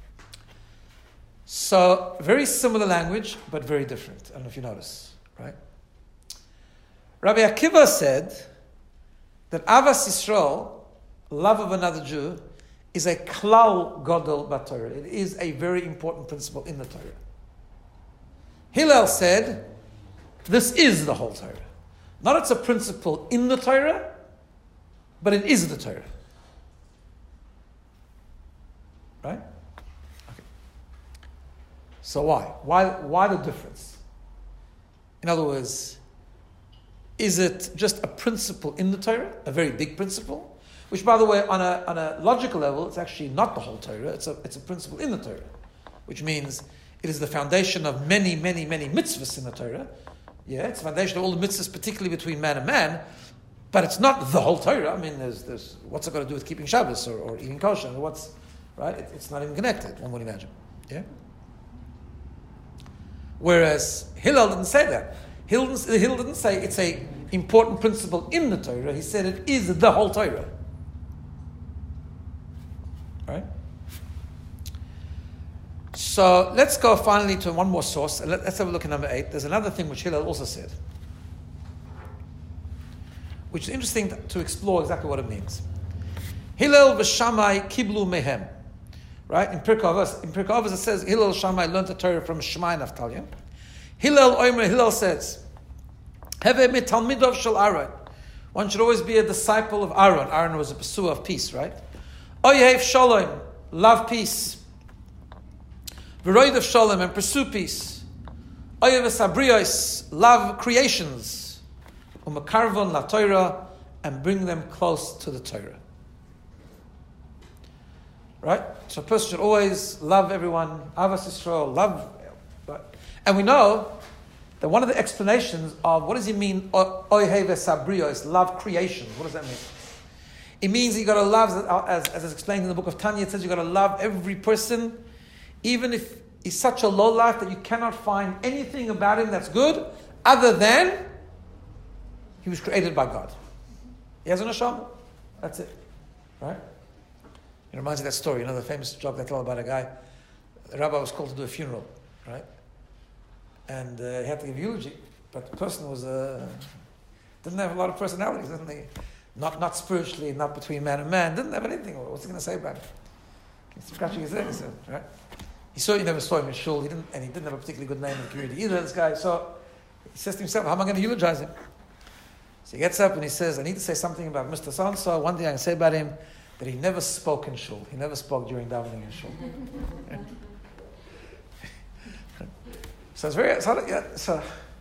So, very similar language, but very different. I don't know if you notice, right? Rabbi Akiva said that Avas Yisrael, love of another Jew, is a klal gadol b'Torah. It is a very important principle in the Torah. Hillel said, this is the whole Torah. Not it's a principle in the Torah, but it is the Torah. Right? So why? Why the difference? In other words, is it just a principle in the Torah, a very big principle, which, by the way, on a logical level, it's actually not the whole Torah. It's a principle in the Torah, which means it is the foundation of many, many, many mitzvahs in the Torah. Yeah, it's the foundation of all the mitzvahs, particularly between man and man, but it's not the whole Torah. I mean, there's what's it got to do with keeping Shabbos or eating kosher? Right? It's not even connected. One would imagine. Yeah. Whereas Hillel didn't say that. Hillel didn't say it's a important principle in the Torah. He said it is the whole Torah. Right? So let's go finally to one more source. Let's have a look at number 8. There's another thing which Hillel also said, which is interesting to explore exactly what it means. Hillel v'Shammai kiblu mehem. Right? In Pirkei Avos it says Hillel Shammai learned the Torah from Shemai Naftalion. Hillel says, Heve mit talmidov shel Aaron. One should always be a disciple of Aaron. Aaron was a pursuer of peace, right? Oyev shalom, love peace. V'roidev shalom, and pursue peace. Oyev sabriyos, love creations. Umakarvon la Torah, and bring them close to the Torah. Right? So a person should always love everyone, Avas Yisrael, love. And we know that one of the explanations of what does he mean, Ohev Sabrios, love creation. What does that mean? It means you got to love, as is explained in the book of Tanya, it says you got to love every person, even if he's such a low life that you cannot find anything about him that's good, other than he was created by God. He has an neshama. That's it. Right? It reminds me of that story, the famous joke they tell about a guy. The rabbi was called to do a funeral, right? And he had to give eulogy, but the person was didn't have a lot of personalities, didn't he? Not spiritually, not between man and man. Didn't have anything. What's he going to say about it? He's scratching his head, right? He certainly never saw him in shul. He didn't have a particularly good name in the community either. This guy, so he says to himself, "How am I going to eulogize him?" So he gets up and he says, "I need to say something about Mr. So-and-so. One thing I can say about him." That he never spoke in shul. He never spoke during davening in shul. So it's very. So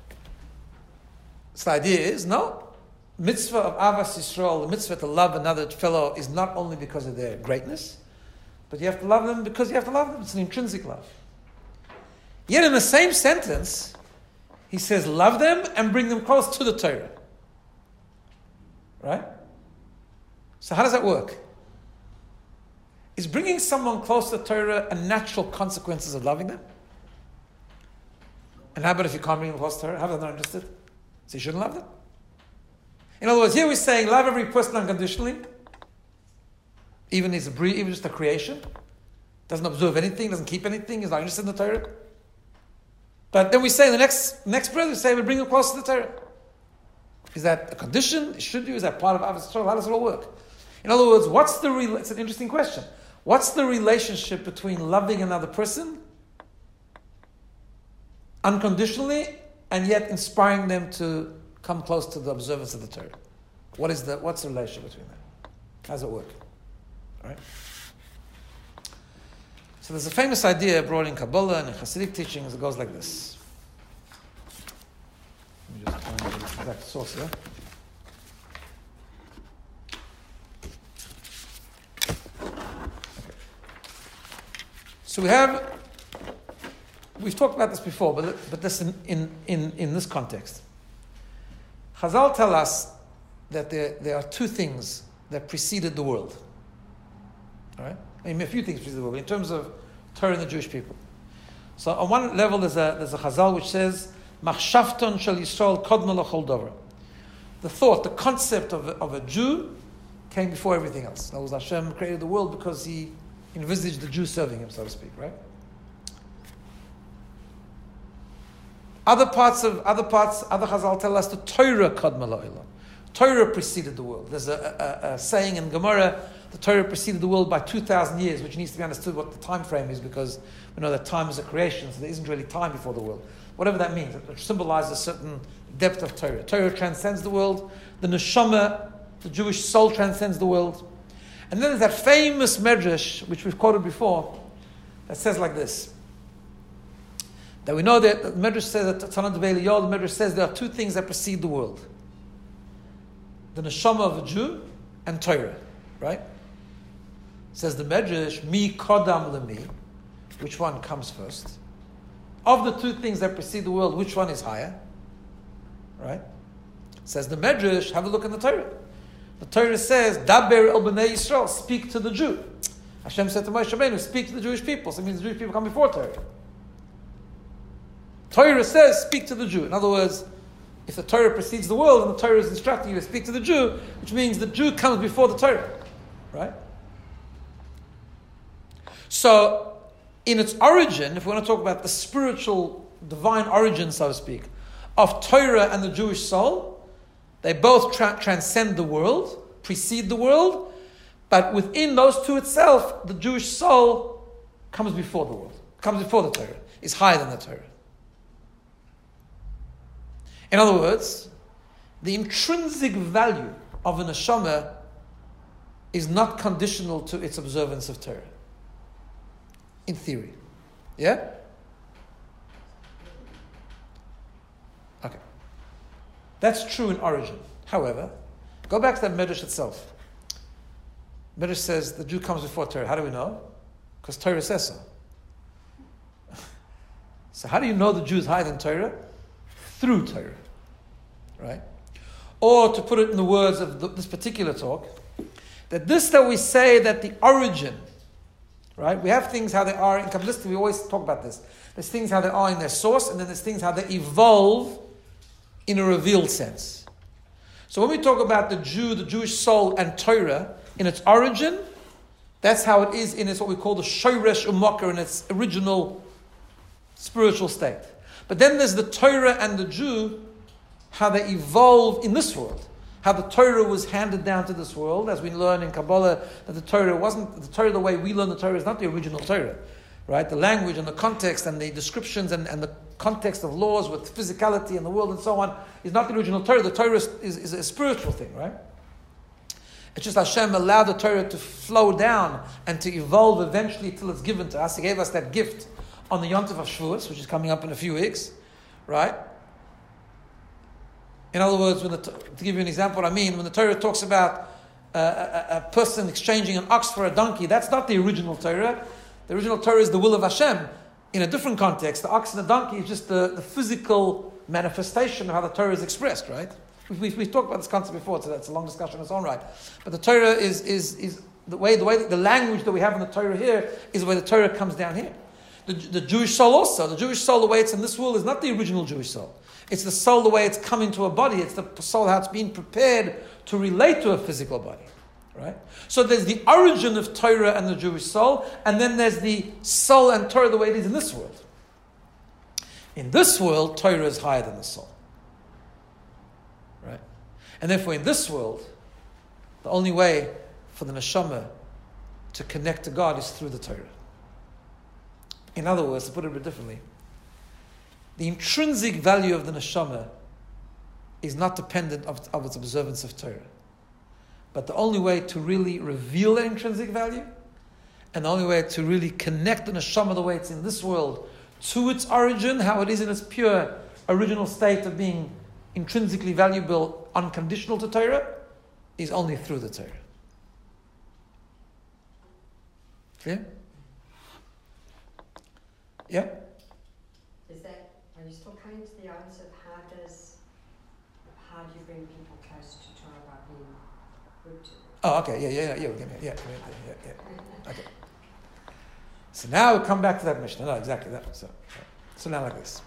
the idea is mitzvah of Avas Yisrael, the mitzvah to love another fellow, is not only because of their greatness, but you have to love them because you have to love them. It's an intrinsic love. Yet in the same sentence, he says, "Love them and bring them close to the Torah." Right. So how does that work? Is bringing someone close to Torah a natural consequences of loving them? And how about if you can't bring them close to Torah? How about they're not interested? So you shouldn't love them? In other words, here we're saying love every person unconditionally, even just a creation, doesn't observe anything, doesn't keep anything, is not interested in the Torah. But then we say in the next breath, we say we bring them close to the Torah. Is that a condition? Should you? Is that part of Avos Yisrael? How does it all work? In other words, it's an interesting question. What's the relationship between loving another person unconditionally and yet inspiring them to come close to the observance of the Torah? What's the relationship between them? How does it work? All right? So there's a famous idea brought in Kabbalah and in Hasidic teachings that goes like this. Let me just find the exact source here. So we've talked about this before, but this in this context. Chazal tell us that there are two things that preceded the world. All right? I mean, a few things preceded the world in terms of Torah and the Jewish people. So on one level, there's a Chazal which says, "Machshavton shel Yisrael kodma l'chol davar." The thought, the concept of a Jew came before everything else. That was Hashem created the world because He envisaged the Jew serving Him, so to speak, right? Other Chazal tell us the Torah kodma la'olam. Torah preceded the world. There's a saying in Gemara, the Torah preceded the world by 2,000 years, which needs to be understood what the time frame is, because we know that time is a creation, so there isn't really time before the world. Whatever that means, it symbolizes a certain depth of Torah. Torah transcends the world. The neshama, the Jewish soul, transcends the world. And then there's that famous medrash, which we've quoted before, that says like this. That we know that the medrash says, that Tanat Be'eliyah, the medrash says there are two things that precede the world. The neshama of a Jew and Torah, right? Says the medrash, mi kodam lemi, which one comes first? Of the two things that precede the world, which one is higher? Right? Says the medrash, have a look in the Torah. The Torah says, Daber el b'nei Yisrael, speak to the Jew. Hashem said to Moshe Rabbeinu, speak to the Jewish people. So it means the Jewish people come before Torah. Torah says, speak to the Jew. In other words, if the Torah precedes the world and the Torah is instructing you to speak to the Jew, which means the Jew comes before the Torah. Right? So, in its origin, if we want to talk about the spiritual, divine origin, so to speak, of Torah and the Jewish soul, they both transcend the world, precede the world, but within those two itself, the Jewish soul comes before the world, comes before the Torah, is higher than the Torah. In other words, the intrinsic value of a neshama is not conditional to its observance of Torah. In theory. Yeah? Okay. That's true in origin. However, go back to that medrash itself. Medrash says the Jew comes before Torah. How do we know? Because Torah says so. So how do you know the Jew is higher than Torah? Through Torah. Right? Or to put it in the words of this particular talk, that we say that the origin, right? We have things how they are in Kabbalistic. We always talk about this. There's things how they are in their source, and then there's things how they evolve in a revealed sense. So when we talk about the Jew, the Jewish soul, and Torah in its origin, that's how it is in its what we call the shoresh u'makar, in its original spiritual state. But then there's the Torah and the Jew, how they evolve in this world. How the Torah was handed down to this world, as we learn in Kabbalah, that the Torah wasn't, the Torah the way we learn the Torah is not the original Torah. Right? The language and the context and the descriptions and the context of laws with physicality in the world and so on is not the original Torah. The Torah is a spiritual thing, right? It's just Hashem allowed the Torah to flow down and to evolve eventually till it's given to us. He gave us that gift on the Yom Tov of Shavuos, which is coming up in a few weeks, right? In other words, to give you an example, what I mean, when the Torah talks about a person exchanging an ox for a donkey, that's not the original Torah. The original Torah is the will of Hashem. In a different context, the ox and the donkey is just the physical manifestation of how the Torah is expressed, right? We've talked about this concept before, so that's a long discussion in its own right. But the Torah is the language that we have in the Torah here is the way the Torah comes down here. The Jewish soul also. The Jewish soul, the way it's in this world, is not the original Jewish soul. It's the soul the way it's coming to a body. It's the soul how it's being prepared to relate to a physical body. Right? So there's the origin of Torah and the Jewish soul, and then there's the soul and Torah the way it is in this world. In this world, Torah is higher than the soul. Right? And therefore in this world, the only way for the neshama to connect to God is through the Torah. In other words, to put it a bit differently, the intrinsic value of the neshama is not dependent of its observance of Torah. But the only way to really reveal that intrinsic value, and the only way to really connect the neshama the way it's in this world to its origin, how it is in its pure original state of being intrinsically valuable, unconditional to Torah, is only through the Torah. Clear? Yeah? Are you still coming to the answer of how do you bring people close to Torah by being good to them? Oh, okay, yeah. Okay. So now we come back to that Mishnah. No, exactly that. So now like this.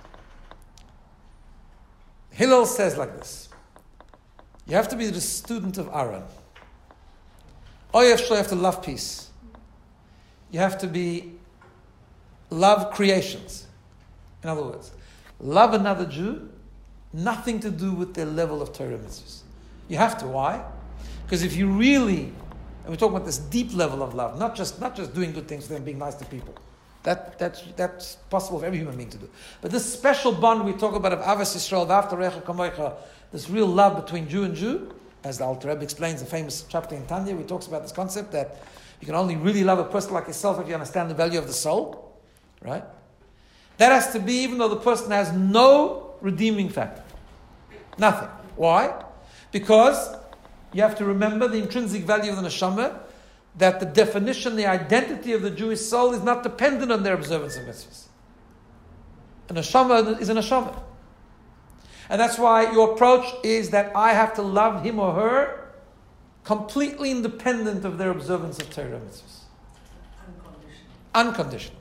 Hillel says like this. You have to be the student of Aaron. You have to love peace. You have to love creations. In other words, love another Jew, nothing to do with their level of Torah mitzvahs. You have to. Why? Because if you really, and we're talking about this deep level of love, not just doing good things for them, being nice to people. That's possible for every human being to do. But this special bond we talk about of Avas Yisrael, V'ahavta Recha Kamocha, this real love between Jew and Jew, as the Alter Rebbe explains the famous chapter in Tanya, where he talks about this concept that you can only really love a person like yourself if you understand the value of the soul, right? That has to be even though the person has no redeeming factor. Nothing. Why? Because you have to remember the intrinsic value of the neshama, that the definition, the identity of the Jewish soul is not dependent on their observance of mitzvahs. A neshama is a neshama. And that's why your approach is that I have to love him or her completely independent of their observance of Torah mitzvahs. Unconditional.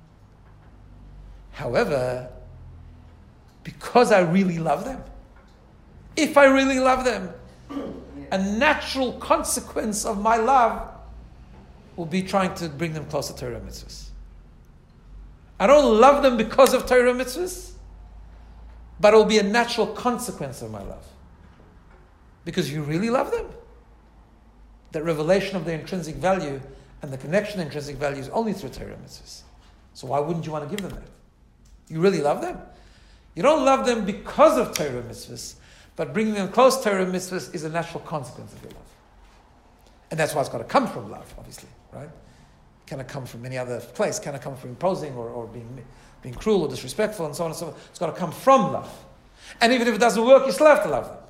However, because I really love them, if I really love them, a natural consequence of my love will be trying to bring them closer to Torah mitzvahs. I don't love them because of Torah mitzvahs, but it will be a natural consequence of my love. Because you really love them. That revelation of their intrinsic value and the connection to intrinsic value is only through Torah mitzvahs. So why wouldn't you want to give them that? You really love them. You don't love them because of Torah mitzvahs, but bringing them close to Torah mitzvahs is a natural consequence of your love. And that's why it's got to come from love, obviously, right? It cannot come from any other place. It cannot come from imposing or being cruel or disrespectful and so on and so forth. It's got to come from love. And even if it doesn't work, you still have to love them.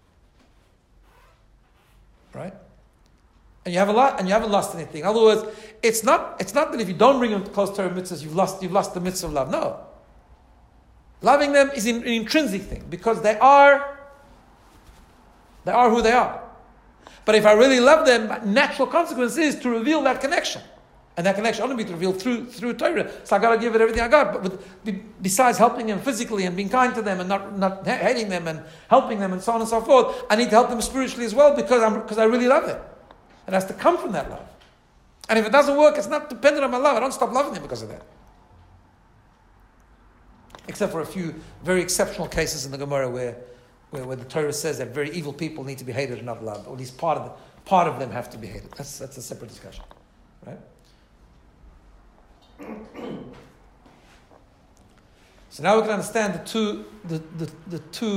Right? And you haven't lost anything. In other words, it's not that if you don't bring them close to Torah mitzvahs, you've lost the mitzvah of love. No. Loving them is an intrinsic thing because they are who they are. But if I really love them, natural consequence is to reveal that connection. And that connection only be revealed through Torah. So I got to give it everything I got. But besides helping them physically and being kind to them and not hating them and helping them and so on and so forth, I need to help them spiritually as well because I really love them. It has to come from that love. And if it doesn't work, it's not dependent on my love. I don't stop loving them because of that. Except for a few very exceptional cases in the Gemara where the Torah says that very evil people need to be hated and not loved, or at least part of them have to be hated. That's a separate discussion, right? So now we can understand the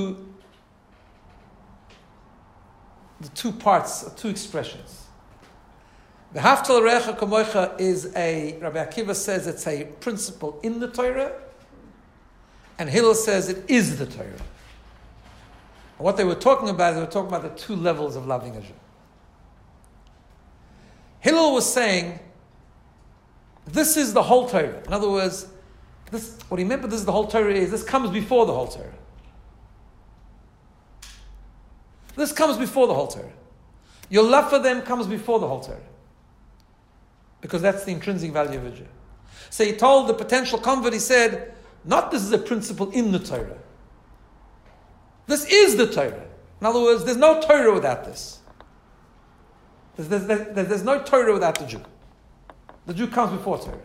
two parts, two expressions. The V'ahavta l'reacha kamocha is Rabbi Akiva says it's a principle in the Torah, and Hillel says it is the Torah. And what they were talking about the two levels of loving a Jew. Hillel was saying, this is the whole Torah. In other words, what he meant by this is the whole Torah is, this comes before the whole Torah. This comes before the whole Torah. Your love for them comes before the whole Torah. Because that's the intrinsic value of a Jew. So he told the potential convert, he said, not this is a principle in the Torah. This is the Torah. In other words, there's no Torah without this. There's no Torah without the Jew. The Jew comes before Torah.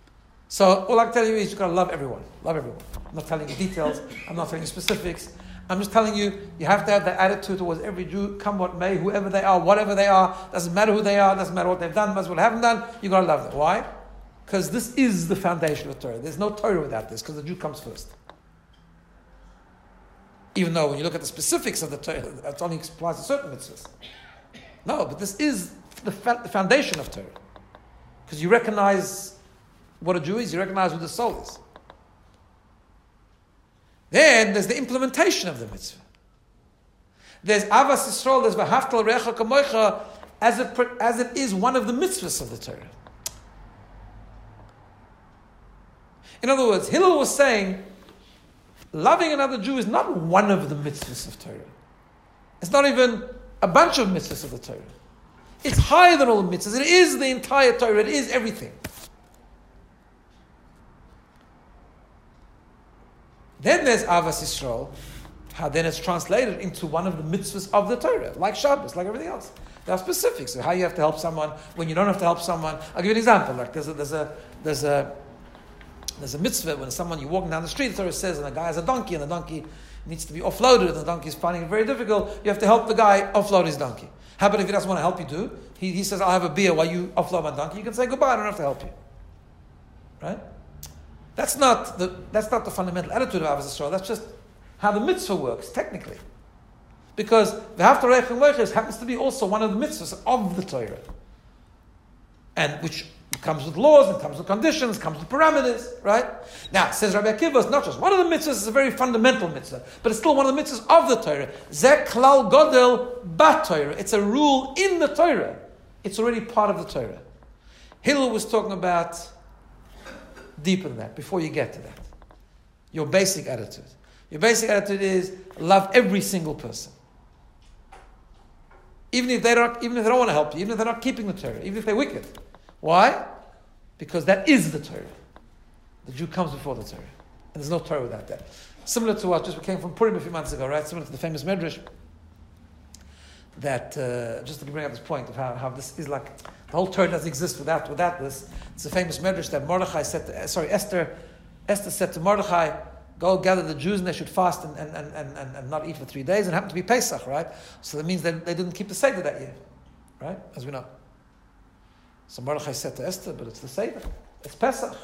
So all I can tell you is you've got to love everyone. Love everyone. I'm not telling you details. I'm not telling you specifics. I'm just telling you, you have to have that attitude towards every Jew, come what may, whoever they are, whatever they are, doesn't matter who they are, doesn't matter what they've done, doesn't matter what they haven't done, you got to love them. Why? Because this is the foundation of Torah. There's no Torah without this, because the Jew comes first. Even though when you look at the specifics of the Torah, it only applies to certain mitzvahs. No, but this is the foundation of Torah. Because you recognize what a Jew is, you recognize who the soul is. Then there's the implementation of the mitzvah. There's Avas Yisrael, there's V'haftal Recha Kamoicha, as it is one of the mitzvahs of the Torah. In other words, Hillel was saying, loving another Jew is not one of the mitzvahs of Torah. It's not even a bunch of mitzvahs of the Torah. It's higher than all the mitzvahs. It is the entire Torah. It is everything. Then there's Avas Yisrael, how then it's translated into one of the mitzvahs of the Torah, like Shabbos, like everything else. There are specifics of how you have to help someone, when you don't have to help someone. I'll give you an example. Like there's a mitzvah when you're walking down the street, the Torah says, and a guy has a donkey, and the donkey needs to be offloaded, and the donkey is finding it very difficult, you have to help the guy offload his donkey. How about if he doesn't want to help you do? He says, I'll have a beer while you offload my donkey. You can say, goodbye, I don't have to help you. Right? That's not the fundamental attitude of Avos Yisrael. That's just how the mitzvah works, technically. Because the Haftarah Moiches happens to be also one of the mitzvahs of the Torah. And which comes with laws, and comes with conditions, comes with parameters, right? Now, says Rabbi Akiva, it's not just one of the mitzvahs, it's a very fundamental mitzvah, but it's still one of the mitzvahs of the Torah. Zeh klal godel bat Torah. It's a rule in the Torah. It's already part of the Torah. Hillel was talking about deeper than that, before you get to that. Your basic attitude. Your basic attitude is love every single person. Even if they don't want to help you, even if they're not keeping the Torah, even if they're wicked. Why? Because that is the Torah. The Jew comes before the Torah. And there's no Torah without that. Similar to what just came from Purim a few months ago, right? Similar to the famous Medrash. That, just to bring up this point of how this is like, the whole Torah doesn't exist without this. It's a famous Medrash that Esther said to Mordechai, go gather the Jews and they should fast and not eat for 3 days. And it happened to be Pesach, right? So that means that they didn't keep the Seder that year. Right? As we know. So Mordechai said to Esther, but it's the Seder. It's Pesach.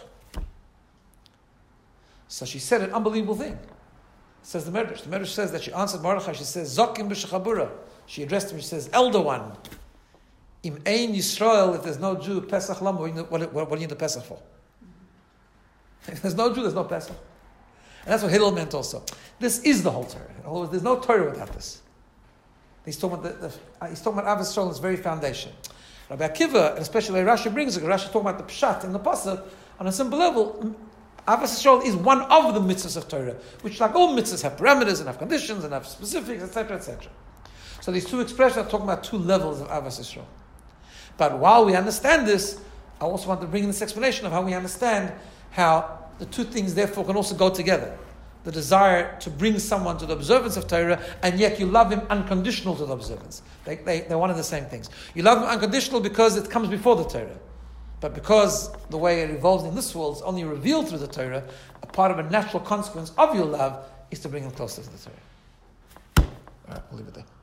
So she said an unbelievable thing. Says the Medrash. The Medrash says that she answered Mordechai. She says, Zokim b'shechabura. She addressed him. She says, Elder one. Im ein Yisrael, if there's no Jew, Pesach lam, what do you need the Pesach for? If there's no Jew, there's no Pesach. And that's what Hillel meant also. This is the whole Torah. In other words, there's no Torah without this. He's talking about Avos Yisrael, its very foundation. Rabbi Akiva, and especially Rashi brings it, Rashi talking about the Pshat in the Pasuk, on a simple level, Avos Yisrael is one of the mitzvahs of Torah, which like all mitzvahs have parameters and have conditions and have specifics, etc., etc. So these two expressions are talking about two levels of Avos Yisrael. But while we understand this, I also want to bring in this explanation of how we understand how the two things therefore can also go together. The desire to bring someone to the observance of Torah, and yet you love him unconditional to the observance. They're one of the same things. You love him unconditional because it comes before the Torah. But because the way it evolves in this world is only revealed through the Torah, a part of a natural consequence of your love is to bring him closer to the Torah. All right, we'll leave it there.